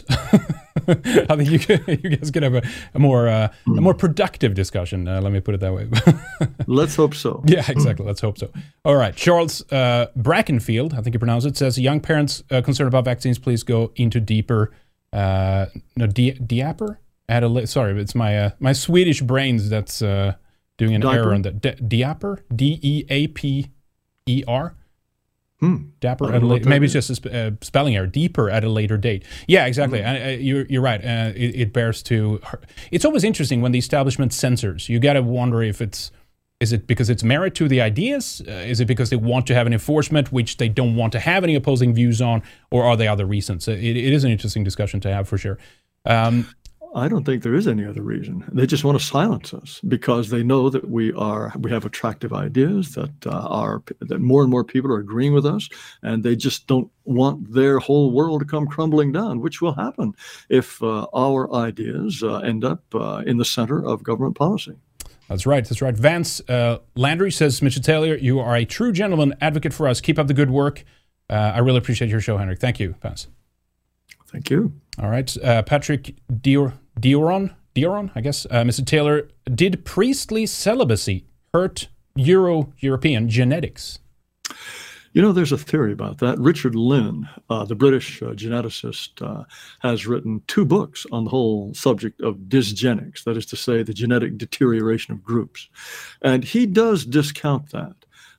I think you, you guys could have a, a more uh, a more productive discussion. Uh, let me put it that way. Let's hope so. Yeah, exactly. Let's hope so. All right. Charles uh, Brackenfield, I think you pronounce it, says, young parents uh, concerned about vaccines, please go into deeper, uh, no, di diaper? Adela sorry, it's my uh, my Swedish brains that's uh, doing an Diaper? error on that. Diaper? D E A P E R? Hmm. Dapper I at don't a know later, what maybe that it's just a sp uh, spelling error. Deeper at a later date. Yeah, exactly. Mm. Uh, uh, you're you're right. Uh, it, it bears to. It's always interesting when the establishment censors. You got to wonder if it's is it because it's merit to the ideas? Uh, is it because they want to have an enforcement which they don't want to have any opposing views on, or are they other reasons? It, it is an interesting discussion to have for sure. Um, I don't think there is any other reason. They just want to silence us because they know that we are we have attractive ideas, that uh, are that more and more people are agreeing with us, and they just don't want their whole world to come crumbling down, which will happen if uh, our ideas uh, end up uh, in the center of government policy. That's right. That's right. Vance uh, Landry says, Mister Taylor, you are a true gentleman, advocate for us. Keep up the good work. Uh, I really appreciate your show, Henrik. Thank you, Vance. Thank you. All right. Uh, Patrick Dior, Dioron, Dioron, I guess. Uh, Mister Taylor, did priestly celibacy hurt Euro-European genetics? You know, there's a theory about that. Richard Lynn, uh, the British uh, geneticist, uh, has written two books on the whole subject of dysgenics, that is to say, the genetic deterioration of groups. And he does discount that.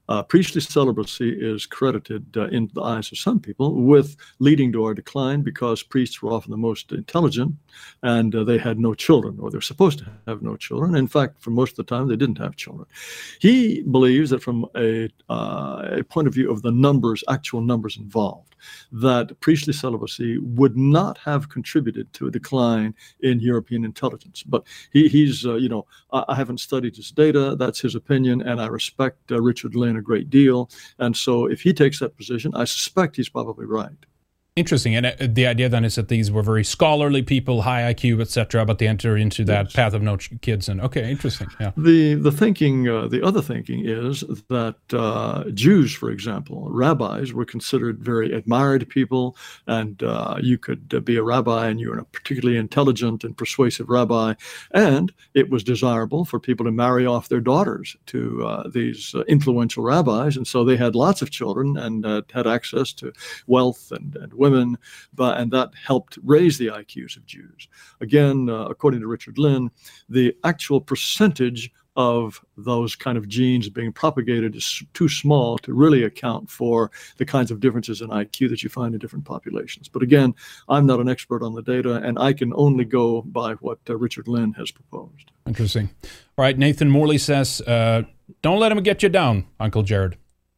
Uh, priestly celibacy is credited uh, in the eyes of some people with leading to our decline because priests were often the most intelligent and uh, they had no children, or they're supposed to have no children. In fact, for most of the time, they didn't have children. He believes that from a, uh, a point of view of the numbers, actual numbers involved, that priestly celibacy would not have contributed to a decline in European intelligence. But he, he's, uh, you know, I, I haven't studied his data. That's his opinion, and I respect uh, Richard Lynn a great deal. And so if he takes that position, I suspect he's probably right. Interesting. And uh, the idea then is that these were very scholarly people, high I Q, et cetera, but they enter into that yes. path of no kids. And okay, interesting. Yeah. The the thinking, uh, the other thinking is that uh, Jews, for example, rabbis were considered very admired people, and uh, you could uh, be a rabbi and you're a particularly intelligent and persuasive rabbi, and it was desirable for people to marry off their daughters to uh, these uh, influential rabbis, and so they had lots of children and uh, had access to wealth and, and women, but, and that helped raise the I Qs of Jews. Again, uh, according to Richard Lynn, the actual percentage of those kind of genes being propagated is too small to really account for the kinds of differences in I Q that you find in different populations. But again, I'm not an expert on the data, and I can only go by what uh, Richard Lynn has proposed. Interesting. All right, Nathan Morley says, uh, don't let him get you down, Uncle Jared.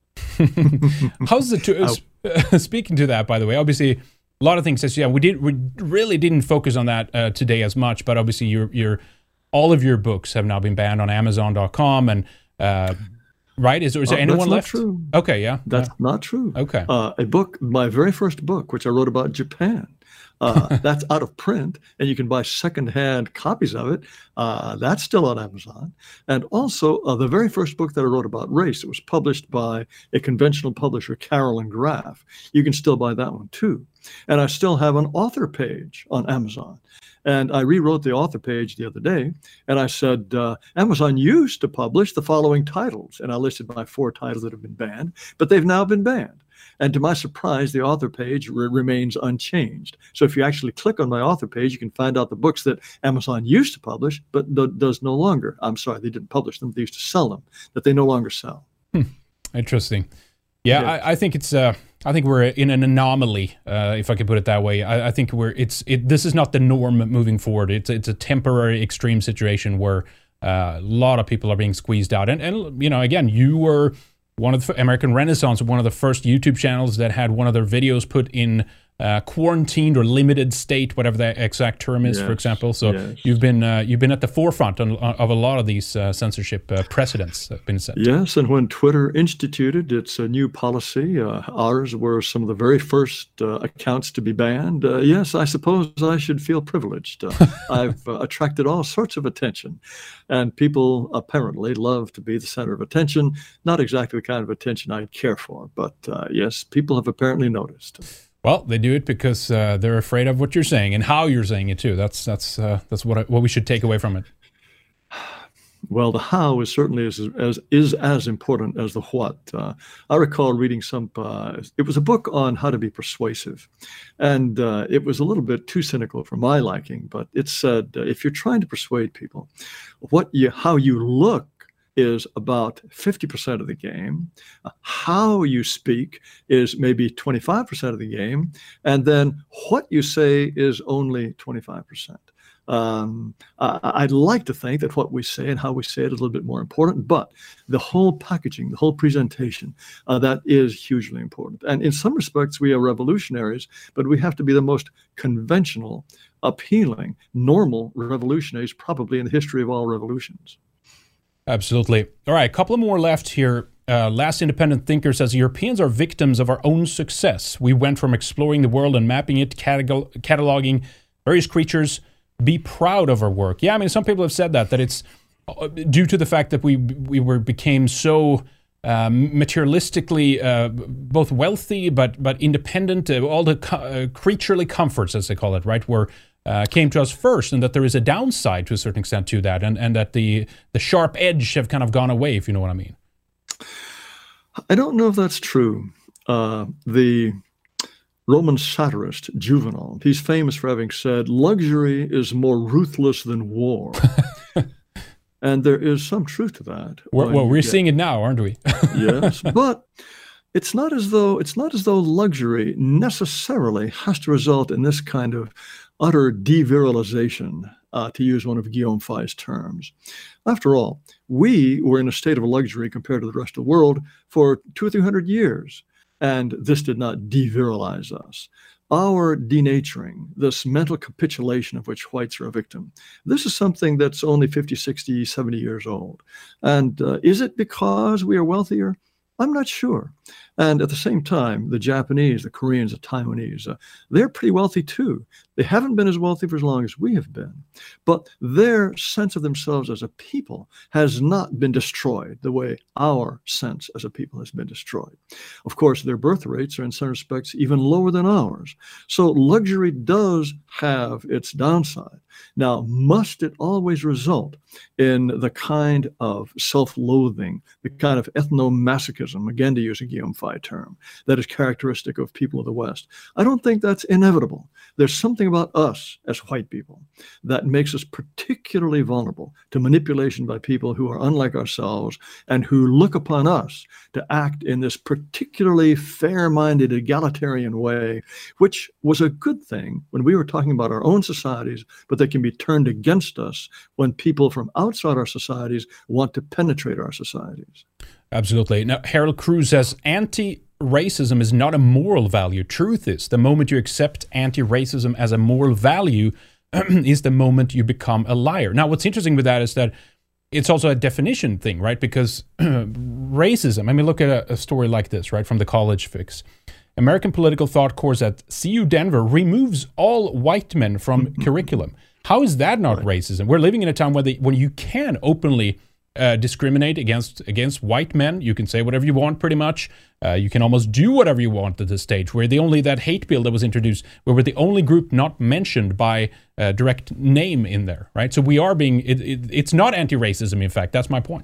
How's the two? Uh, speaking to that, by the way, obviously a lot of things says, yeah, we did we really didn't focus on that uh, today as much, but obviously your your all of your books have now been banned on Amazon dot com, and uh, right? Is, is there uh, anyone left? That's not true. Okay, yeah, that's yeah. not true. Okay, uh, a book, my very first book, which I wrote about Japan. Uh, that's out of print, and you can buy secondhand copies of it. Uh, that's still on Amazon. And also, uh, the very first book that I wrote about race, it was published by a conventional publisher, Carolyn Graff. You can still buy that one too. And I still have an author page on Amazon. And I rewrote the author page the other day, and I said, uh, Amazon used to publish the following titles. And I listed my four titles that have been banned, but they've now been banned. And to my surprise, the author page re remains unchanged. So if you actually click on my author page, you can find out the books that Amazon used to publish, but does no longer. I'm sorry, they didn't publish them. They used to sell them, that they no longer sell. Hmm. Interesting. Yeah, yeah. I, I think it's. Uh, I think we're in an anomaly, uh, if I could put it that way. I, I think we're. It's. It, this is not the norm moving forward. It's. It's a temporary, extreme situation where uh, a lot of people are being squeezed out. And and you know, again, you were one of the American Renaissance, one of the first YouTube channels that had one of their videos put in uh, quarantined or limited state, whatever the exact term is, yes, for example. So yes. you've been uh, you've been at the forefront on, of a lot of these uh, censorship uh, precedents that have been set. Yes, and when Twitter instituted its uh, new policy, uh, ours were some of the very first uh, accounts to be banned. Uh, yes, I suppose I should feel privileged. Uh, I've uh, attracted all sorts of attention, and people apparently love to be the center of attention. Not exactly the kind of attention I'd care for, but uh, yes, people have apparently noticed. Well, they do it because uh, they're afraid of what you're saying and how you're saying it too. That's that's uh, that's what I, what we should take away from it. Well, the how is certainly as, as is as important as the what. Uh, I recall reading some. Uh, it was a book on how to be persuasive, and uh, it was a little bit too cynical for my liking. But it said uh, if you're trying to persuade people, what you how you look is about fifty percent of the game. Uh, how you speak is maybe twenty-five percent of the game. And then what you say is only twenty-five percent. Um, I, I'd like to think that what we say and how we say it is a little bit more important, but the whole packaging, the whole presentation, uh, that is hugely important. And in some respects, we are revolutionaries, but we have to be the most conventional, appealing, normal revolutionaries probably in the history of all revolutions. Absolutely. All right, a couple of more left here. Uh, Last Independent Thinker says, Europeans are victims of our own success. We went from exploring the world and mapping it, catalog cataloging various creatures. Be proud of our work. Yeah, I mean, some people have said that, that it's due to the fact that we we were became so um, materialistically uh, both wealthy but but independent, uh, all the co uh, creaturely comforts, as they call it, right, were Uh, came to us first, and that there is a downside to a certain extent to that, and, and that the, the sharp edge have kind of gone away, if you know what I mean. I don't know if that's true. Uh, the Roman satirist, Juvenal, he's famous for having said, luxury is more ruthless than war. And there is some truth to that. Well, well we're get, seeing it now, aren't we? Yes, but it's not as though it's not as though luxury necessarily has to result in this kind of utter devirilization, uh, to use one of Guillaume Fay's terms. After all, we were in a state of luxury compared to the rest of the world for two or three hundred years, and this did not devirilize us. Our denaturing, this mental capitulation of which whites are a victim, this is something that's only fifty, sixty, seventy years old. And uh, is it because we are wealthier? I'm not sure. And at the same time, the Japanese, the Koreans, the Taiwanese, uh, they're pretty wealthy too. They haven't been as wealthy for as long as we have been. But their sense of themselves as a people has not been destroyed the way our sense as a people has been destroyed. Of course, their birth rates are in some respects even lower than ours. So luxury does have its downside. Now, must it always result in the kind of self-loathing, the kind of ethnomasochism, again to use a Guillaume Fay term, that is characteristic of people of the West? I don't think that's inevitable. There's something about us as white people that makes us particularly vulnerable to manipulation by people who are unlike ourselves and who look upon us to act in this particularly fair-minded, egalitarian way, which was a good thing when we were talking about our own societies, but they can be turned against us when people from outside our societies want to penetrate our societies. Absolutely. Now, Harold Cruz says anti-racism is not a moral value. Truth is, the moment you accept anti-racism as a moral value is the moment you become a liar. Now, what's interesting with that is that it's also a definition thing, right? Because racism, I mean, look at a, a story like this, right, from the College Fix. American political thought course at C U Denver removes all white men from curriculum. How is that not right. racism? We're living in a time where, the, when you can openly uh, discriminate against against white men. You can say whatever you want, pretty much. Uh, you can almost do whatever you want at this stage. We're the only, that hate bill that was introduced, we were the only group not mentioned by uh, direct name in there, right? So we are being, it, it, it's not anti-racism, in fact. That's my point.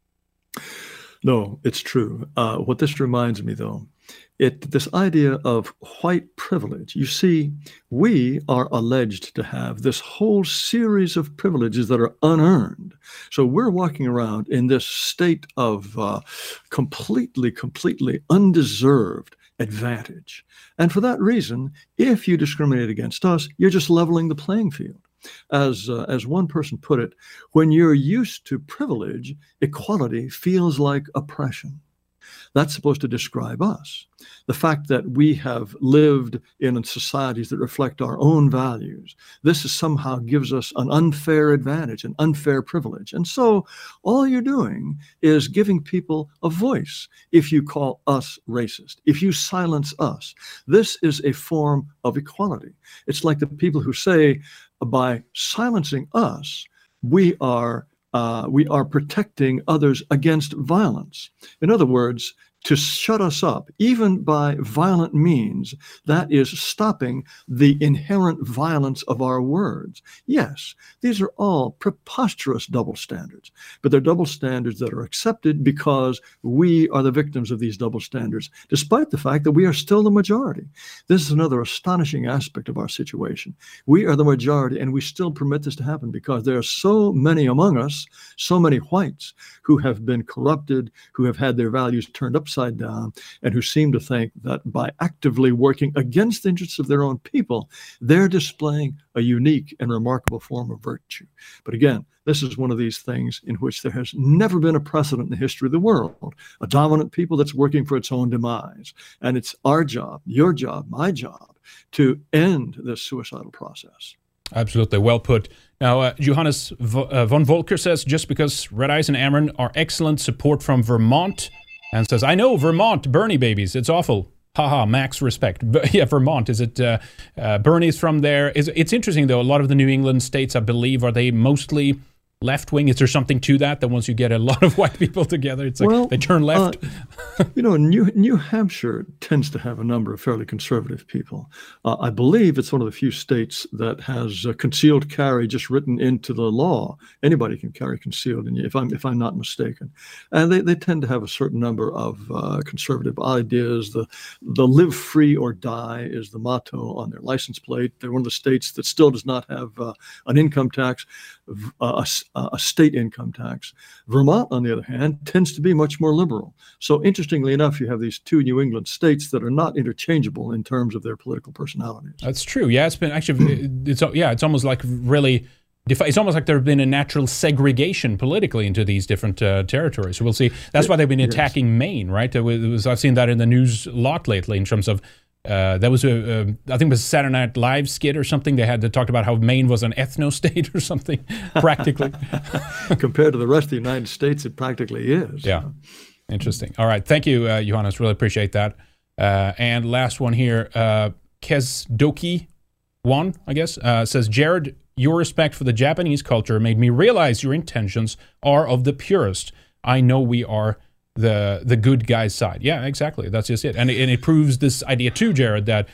No, it's true. Uh, what this reminds me, though, it this idea of white privilege. You see, we are alleged to have this whole series of privileges that are unearned. So we're walking around in this state of uh, completely, completely undeserved advantage. And for that reason, if you discriminate against us, you're just leveling the playing field. As uh, as one person put it, when you're used to privilege, equality feels like oppression. That's supposed to describe us. The fact that we have lived in societies that reflect our own values, this is somehow gives us an unfair advantage, an unfair privilege. And so all you're doing is giving people a voice if you call us racist, if you silence us. This is a form of equality. It's like the people who say, by silencing us, we are Uh, we are protecting others against violence. In other words, to shut us up, even by violent means, that is stopping the inherent violence of our words. Yes, these are all preposterous double standards, but they're double standards that are accepted because we are the victims of these double standards, despite the fact that we are still the majority. This is another astonishing aspect of our situation. We are the majority, and we still permit this to happen because there are so many among us, so many whites, who have been corrupted, who have had their values turned upside down, and who seem to think that by actively working against the interests of their own people, they're displaying a unique and remarkable form of virtue. But again, this is one of these things in which there has never been a precedent in the history of the world, a dominant people that's working for its own demise. And it's our job, your job, my job, to end this suicidal process. Absolutely. Well put. Now, uh, Johannes v uh, von Volker says, just because Red Ice and Amron are excellent, support from Vermont, and says, I know, Vermont, Bernie babies, it's awful. Haha, max respect. But yeah, Vermont, is it, uh, uh, Bernie's from there. Is, it's interesting, though, a lot of the New England states, I believe, are they mostly left-wing? Is there something to that, that once you get a lot of white people together, it's like well, they turn left? Uh, you know, New, New Hampshire tends to have a number of fairly conservative people. Uh, I believe it's one of the few states that has uh, concealed carry just written into the law. Anybody can carry concealed, and if I'm if I'm not mistaken. And they, they tend to have a certain number of uh, conservative ideas. The, the live free or die is the motto on their license plate. They're one of the states that still does not have uh, an income tax. a, a state income tax. Vermont, on the other hand, tends to be much more liberal. So interestingly enough, you have these two New England states that are not interchangeable in terms of their political personalities. That's true. Yeah, it's been actually, it's yeah, it's almost like really, it's almost like there's been a natural segregation politically into these different uh, territories. So we'll see. That's why they've been attacking yes. Maine, right? It was, I've seen that in the news a lot lately in terms of, uh, there was a, a, I think it was a Saturday Night Live skit or something. They had to talk about how Maine was an ethno-state or something, practically. Compared to the rest of the United States, it practically is. Yeah, interesting. All right, thank you, uh, Johannes. Really appreciate that. Uh, and last one here, uh, Kesdoki one, I guess, uh, says, Jared, your respect for the Japanese culture made me realize your intentions are of the purest. I know we are the the good guy's side. Yeah, exactly. That's just it. And, and it proves this idea too, Jared, that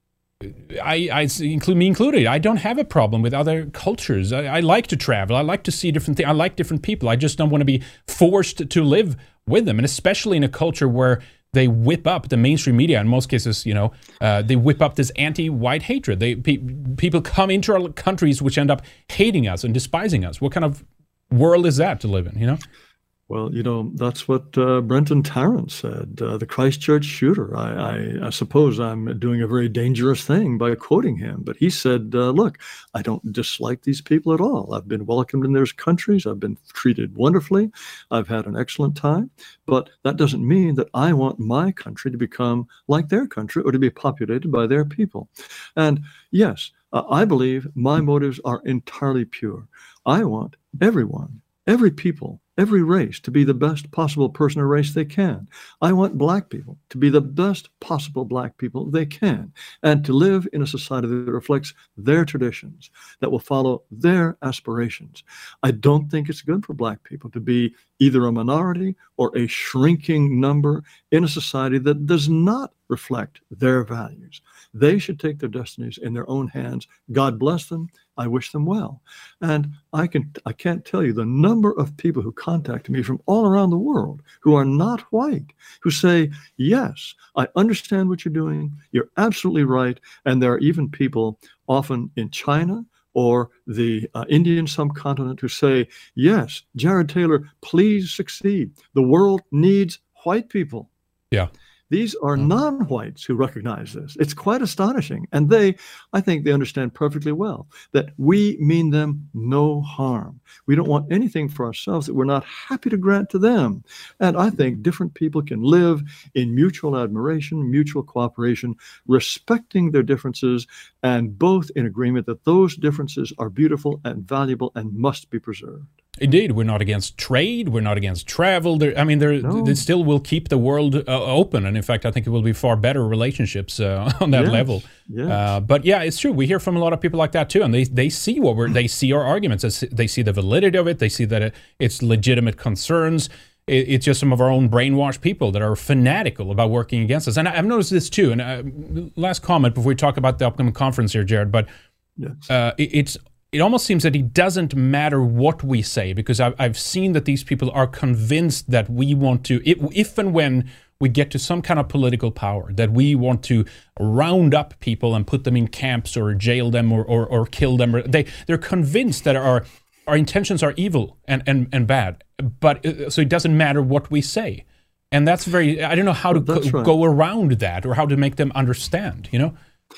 I, I include me included. I don't have a problem with other cultures. I, I like to travel. I like to see different things. I like different people. I just don't want to be forced to live with them. And especially in a culture where they whip up the mainstream media. In most cases, you know, uh, they whip up this anti-white hatred. They pe people come into our countries which end up hating us and despising us. What kind of world is that to live in? You know. Well, you know, that's what uh, Brenton Tarrant said, uh, the Christchurch shooter. I, I, I suppose I'm doing a very dangerous thing by quoting him, but he said, uh, look, I don't dislike these people at all. I've been welcomed in their countries. I've been treated wonderfully. I've had an excellent time, but that doesn't mean that I want my country to become like their country or to be populated by their people. And yes, uh, I believe my motives are entirely pure. I want everyone, every people, every race to be the best possible person or race they can. I want black people to be the best possible black people they can, and to live in a society that reflects their traditions, that will follow their aspirations. I don't think it's good for black people to be either a minority or a shrinking number in a society that does not reflect their values. They should take their destinies in their own hands. God bless them. I wish them well. And I can I can't tell you the number of people who contact me from all around the world who are not white, who say, yes, I understand what you're doing. You're absolutely right. And there are even people often in China or the uh, Indian subcontinent who say, yes, Jared Taylor, please succeed. The world needs white people. Yeah. These are non-whites who recognize this. It's quite astonishing. And they, I think they understand perfectly well that we mean them no harm. We don't want anything for ourselves that we're not happy to grant to them. And I think different people can live in mutual admiration, mutual cooperation, respecting their differences, and both in agreement that those differences are beautiful and valuable and must be preserved. Indeed, we're not against trade. We're not against travel. There, I mean, there, no. they still will keep the world uh, open, and in fact, I think it will be far better relationships uh, on that yes. level. Yes. Uh, but yeah, it's true. We hear from a lot of people like that too, and they they see what we're they see our arguments. They see the validity of it. They see that it, it's legitimate concerns. It, it's just some of our own brainwashed people that are fanatical about working against us. And I, I've noticed this too. And uh, last comment before we talk about the upcoming conference here, Jared. But yes. uh, it, it's. It almost seems that it doesn't matter what we say, because I've, I've seen that these people are convinced that we want to, if, if and when we get to some kind of political power, that we want to round up people and put them in camps or jail them or, or, or kill them. They, they're convinced that our, our intentions are evil and, and, and bad, but so it doesn't matter what we say. And that's very, I don't know how to well, go, right. go around that or how to make them understand, you know?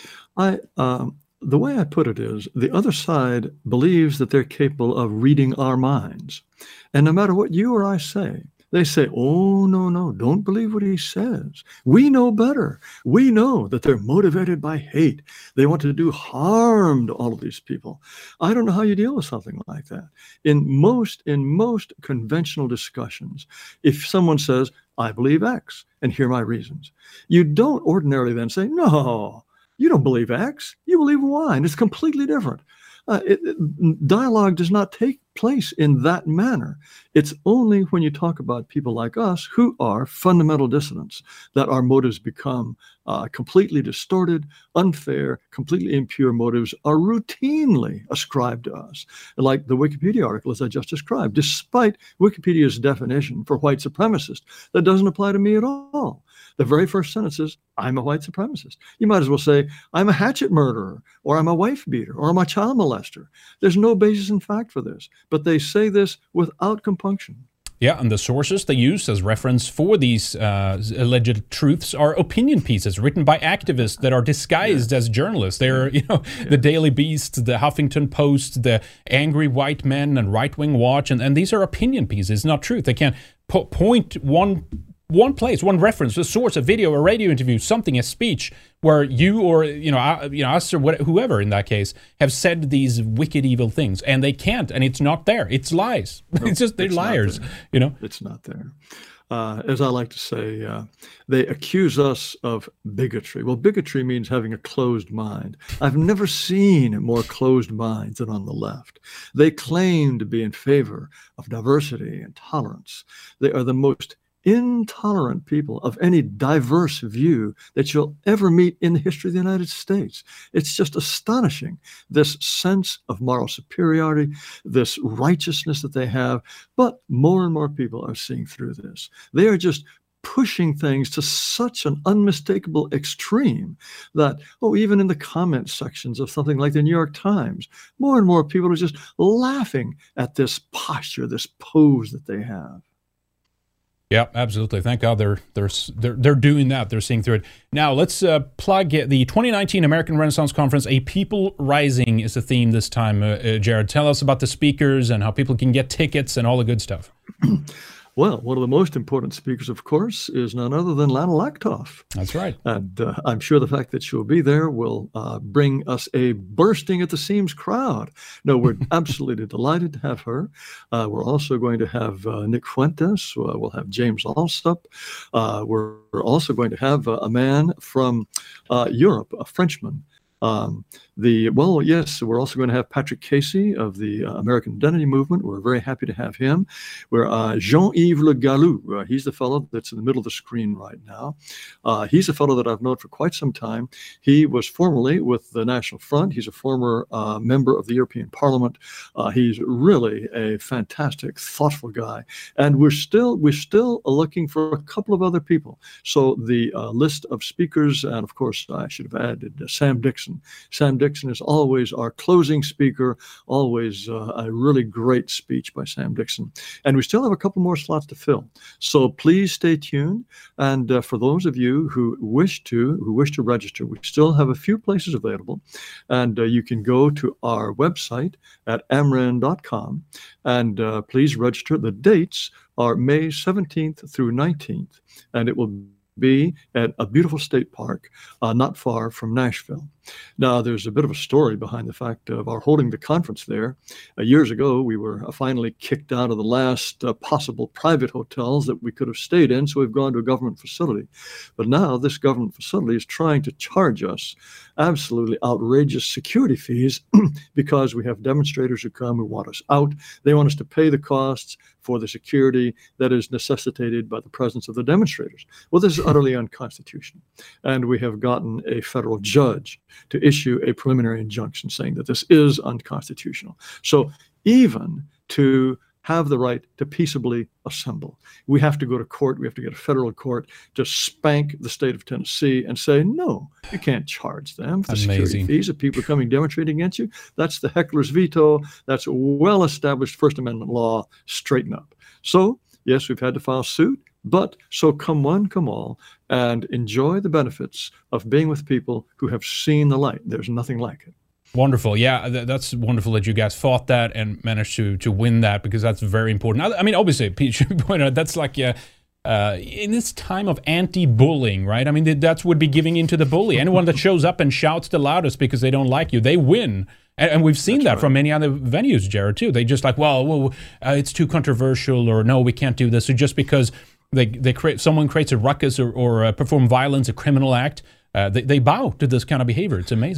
I, um, The way I put it is, the other side believes that they're capable of reading our minds. And no matter what you or I say, they say, oh, no, no, don't believe what he says. We know better. We know that they're motivated by hate. They want to do harm to all of these people. I don't know how you deal with something like that. In most, in most conventional discussions, if someone says, I believe X, and here are my reasons, you don't ordinarily then say, no, you don't believe X, you believe Y, and it's completely different. Uh, it, it, dialogue does not take place in that manner. It's only when you talk about people like us who are fundamental dissidents that our motives become uh, completely distorted, unfair, completely impure motives are routinely ascribed to us. Like the Wikipedia article, as I just described, despite Wikipedia's definition for white supremacist, that doesn't apply to me at all. The very first sentence is, I'm a white supremacist. You might as well say, I'm a hatchet murderer, or I'm a wife beater, or I'm a child molester. There's no basis in fact for this, but they say this without compunction. Yeah, and the sources they use as reference for these uh, alleged truths are opinion pieces written by activists that are disguised yeah. as journalists. They're, you know, yeah. the Daily Beast, the Huffington Post, the Angry White Men, and Right Wing Watch, and, and these are opinion pieces, not truth. They can't po- point one one place, one reference, a source, a video, a radio interview, something, a speech where you or you know, uh, you know, us or whatever, whoever in that case have said these wicked, evil things, and they can't, and it's not there. It's lies. No, it's just they're it's liars. You know, it's not there. Uh, as I like to say, uh, they accuse us of bigotry. Well, bigotry means having a closed mind. I've never seen more closed minds than on the left. They claim to be in favor of diversity and tolerance. They are the most intolerant people of any diverse view that you'll ever meet in the history of the United States. It's just astonishing, this sense of moral superiority, this righteousness that they have. But more and more people are seeing through this. They are just pushing things to such an unmistakable extreme that, oh, even in the comment sections of something like the New York Times, more and more people are just laughing at this posture, this pose that they have. Yeah, absolutely. Thank God they're they're they're they're doing that. They're seeing through it. Now let's uh, plug the twenty nineteen American Renaissance Conference. A People Rising is the theme this time. Uh, uh, Jared, tell us about the speakers and how people can get tickets and all the good stuff. Well, one of the most important speakers, of course, is none other than Lana Lakhtoff. That's right. And uh, I'm sure the fact that she'll be there will uh, bring us a bursting at the seams crowd. No, we're absolutely delighted to have her. Uh, we're also going to have uh, Nick Fuentes. Uh, we'll have James Alsop. Uh, we're also going to have uh, a man from uh, Europe, a Frenchman. Um, the well, yes, we're also going to have Patrick Casey of the uh, American Identity Movement. We're very happy to have him. We're uh, Jean-Yves Le Gallou. Uh, he's the fellow that's in the middle of the screen right now. Uh, he's a fellow that I've known for quite some time. He was formerly with the National Front. He's a former uh, member of the European Parliament. Uh, he's really a fantastic, thoughtful guy. And we're still we're still looking for a couple of other people. So the uh, list of speakers, and of course, I should have added uh, Sam Dixon. Sam Dixon is always our closing speaker, always uh, a really great speech by Sam Dixon. And we still have a couple more slots to fill. So please stay tuned. And uh, for those of you who wish to, who wish to register, we still have a few places available. And uh, you can go to our website at amran dot com and uh, please register. The dates are May seventeenth through nineteenth, and it will be at a beautiful state park uh, not far from Nashville. Now, there's a bit of a story behind the fact of our holding the conference there. Uh, years ago, we were uh, finally kicked out of the last uh, possible private hotels that we could have stayed in, so we've gone to a government facility. But now this government facility is trying to charge us absolutely outrageous security fees because we have demonstrators who come who want us out. They want us to pay the costs for the security that is necessitated by the presence of the demonstrators. Well, this is utterly unconstitutional. And we have gotten a federal judge to issue a preliminary injunction saying that this is unconstitutional. So even to have the right to peaceably assemble, we have to go to court. We have to get a federal court to spank the state of Tennessee and say, no, you can't charge them for the security fees of people coming demonstrating against you. That's the heckler's veto. That's well-established First Amendment law. Straighten up. So, yes, we've had to file suit. But so come one, come all, and enjoy the benefits of being with people who have seen the light. There's nothing like it. Wonderful. Yeah, th- that's wonderful that you guys fought that and managed to to win that, because that's very important. I, I mean, obviously, Pete should point out, that's like uh, uh, in this time of anti-bullying, right? I mean, that's would be giving in to the bully. Anyone that shows up and shouts the loudest because they don't like you, they win. And, and we've seen that's that right. from many other venues, Jared, too. They just like, well, well uh, it's too controversial, or no, we can't do this. So just because They they create someone creates a ruckus or, or uh, perform violence, a criminal act, uh, they, they bow to this kind of behavior. It's amazing.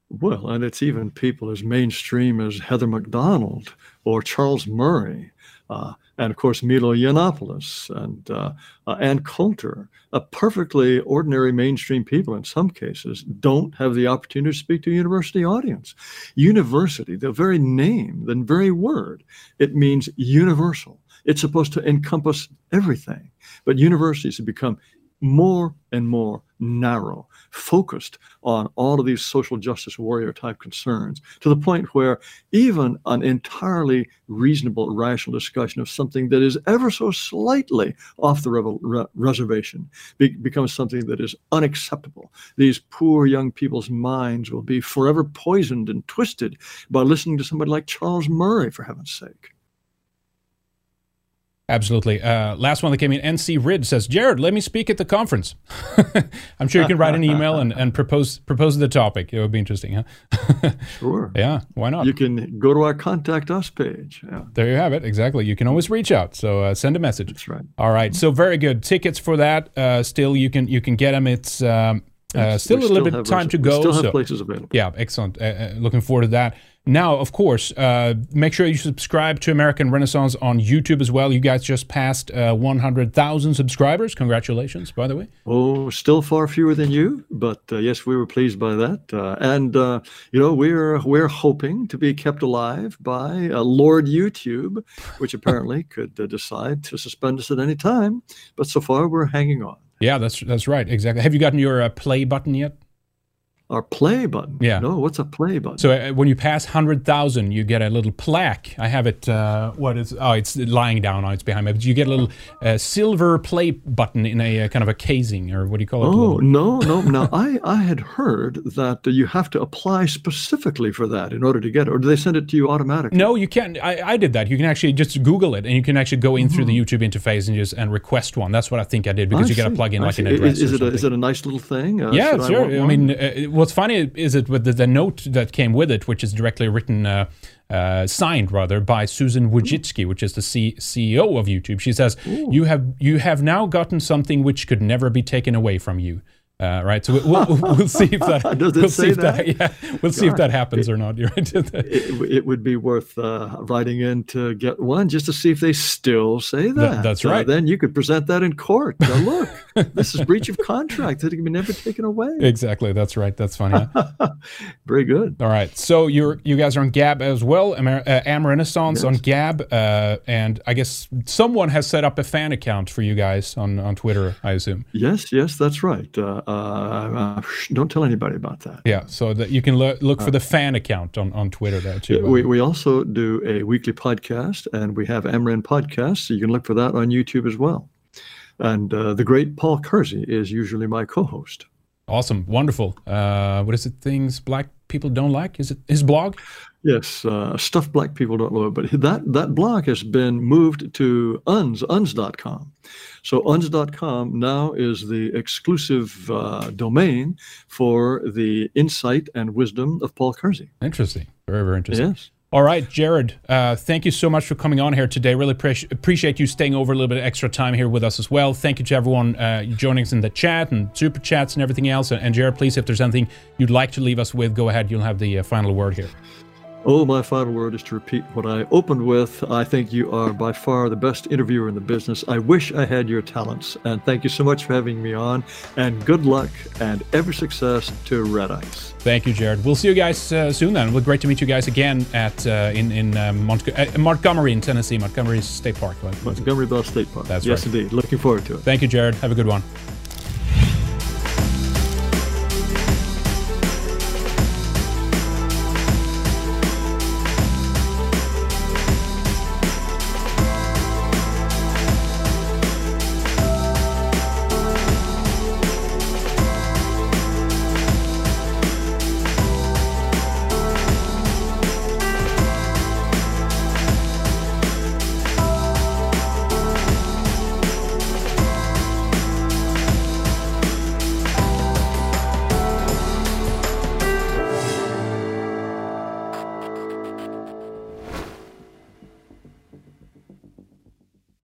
Well, and it's even people as mainstream as Heather McDonald or Charles Murray, uh, and of course Milo Yiannopoulos and uh, uh, Ann Coulter. Uh, perfectly ordinary mainstream people in some cases don't have the opportunity to speak to a university audience. University, the very name, the very word, it means universal. It's supposed to encompass everything. But universities have become more and more narrow, focused on all of these social justice warrior type concerns, to the point where even an entirely reasonable, rational discussion of something that is ever so slightly off the re- re- reservation be- becomes something that is unacceptable. These poor young people's minds will be forever poisoned and twisted by listening to somebody like Charles Murray, for heaven's sake. Absolutely. Uh, last one that came in, N C Rid says, Jared, let me speak at the conference. I'm sure you can write an email and, and propose propose the topic. It would be interesting, huh? Sure. Yeah, why not? You can go to our Contact Us page. Yeah. There you have it. Exactly. You can always reach out. So uh, send a message. That's right. All right. So very good. Tickets for that. Uh, still, you can you can get them. It's um, uh, still we a little still bit have time res- to we go. Still have so, places available. Yeah, excellent. Uh, uh, looking forward to that. Now, of course, uh, make sure you subscribe to American Renaissance on YouTube as well. You guys just passed uh, one hundred thousand subscribers. Congratulations, by the way. Oh, still far fewer than you, but uh, yes, we were pleased by that. Uh, and, uh, you know, we're we're hoping to be kept alive by uh, Lord YouTube, which apparently could uh, decide to suspend us at any time. But so far, we're hanging on. Yeah, that's that's right. Exactly. Have you gotten your uh, play button yet? Our play button? Yeah. No, what's a play button? So uh, when you pass one hundred thousand, you get a little plaque. I have it, uh, what is, oh, it's lying down now, it's behind me. But you get a little uh, silver play button in a uh, kind of a casing, or what do you call it? Oh, no, no. Now, I, I had heard that uh, you have to apply specifically for that in order to get it, or do they send it to you automatically? No, you can't. I, I did that. You can actually just Google it, and you can actually go in mm-hmm. through the YouTube interface and just and request one. That's what I think I did, because I you got to plug in I like see. an address. Is, is, or it a, is it a nice little thing? Uh, yeah, sure. I, I mean, uh, what's funny is it with the, the note that came with it, which is directly written, uh, uh, signed rather, by Susan Wojcicki, which is the C- CEO of YouTube. She says, Ooh. "You have you have now gotten something which could never be taken away from you." Uh, right, so we'll, we'll, we'll see if that. Does it we'll say see if that? that yeah, we'll see if that happens it, or not. You're right. it, it would be worth uh, writing in to get one just to see if they still say that. Th- that's right. Uh, then you could present that in court. Now, look, this is breach of contract that can be never taken away. Exactly. That's right. That's funny. Huh? Very good. All right. So you're you guys are on Gab as well. Amer- uh, Am Renaissance yes. on Gab, uh, and I guess someone has set up a fan account for you guys on, on Twitter, I assume. Yes. Yes, that's right. Uh, Uh, don't tell anybody about that. Yeah, so that you can lo- look for the fan account on, on Twitter there too. We we also do a weekly podcast, and we have AmRen Podcast, so you can look for that on YouTube as well. And uh, the great Paul Kersey is usually my co-host. Awesome, wonderful. Uh, what is it? Things black people don't like? Is it his blog? Yes, uh, stuff black people don't know. But that that blog has been moved to U N S, U N S dot com. So U N S dot com now is the exclusive uh, domain for the insight and wisdom of Paul Kersey. Interesting. Very, very interesting. Yes. All right, Jared, uh, thank you so much for coming on here today. Really pre- appreciate you staying over a little bit of extra time here with us as well. Thank you to everyone uh, joining us in the chat and super chats and everything else. And, and Jared, please, if there's anything you'd like to leave us with, go ahead. You'll have the uh, final word here. Oh, my final word is to repeat what I opened with. I think you are by far the best interviewer in the business. I wish I had your talents. And thank you so much for having me on. And good luck and every success to Red Ice. Thank you, Jared. We'll see you guys uh, soon then. Well, great to meet you guys again at uh, in, in uh, Mont- uh, Montgomery in Tennessee, Montgomery State Park. Montgomery Bell State Park. That's yes, right. Yes, indeed. Looking forward to it. Thank you, Jared. Have a good one.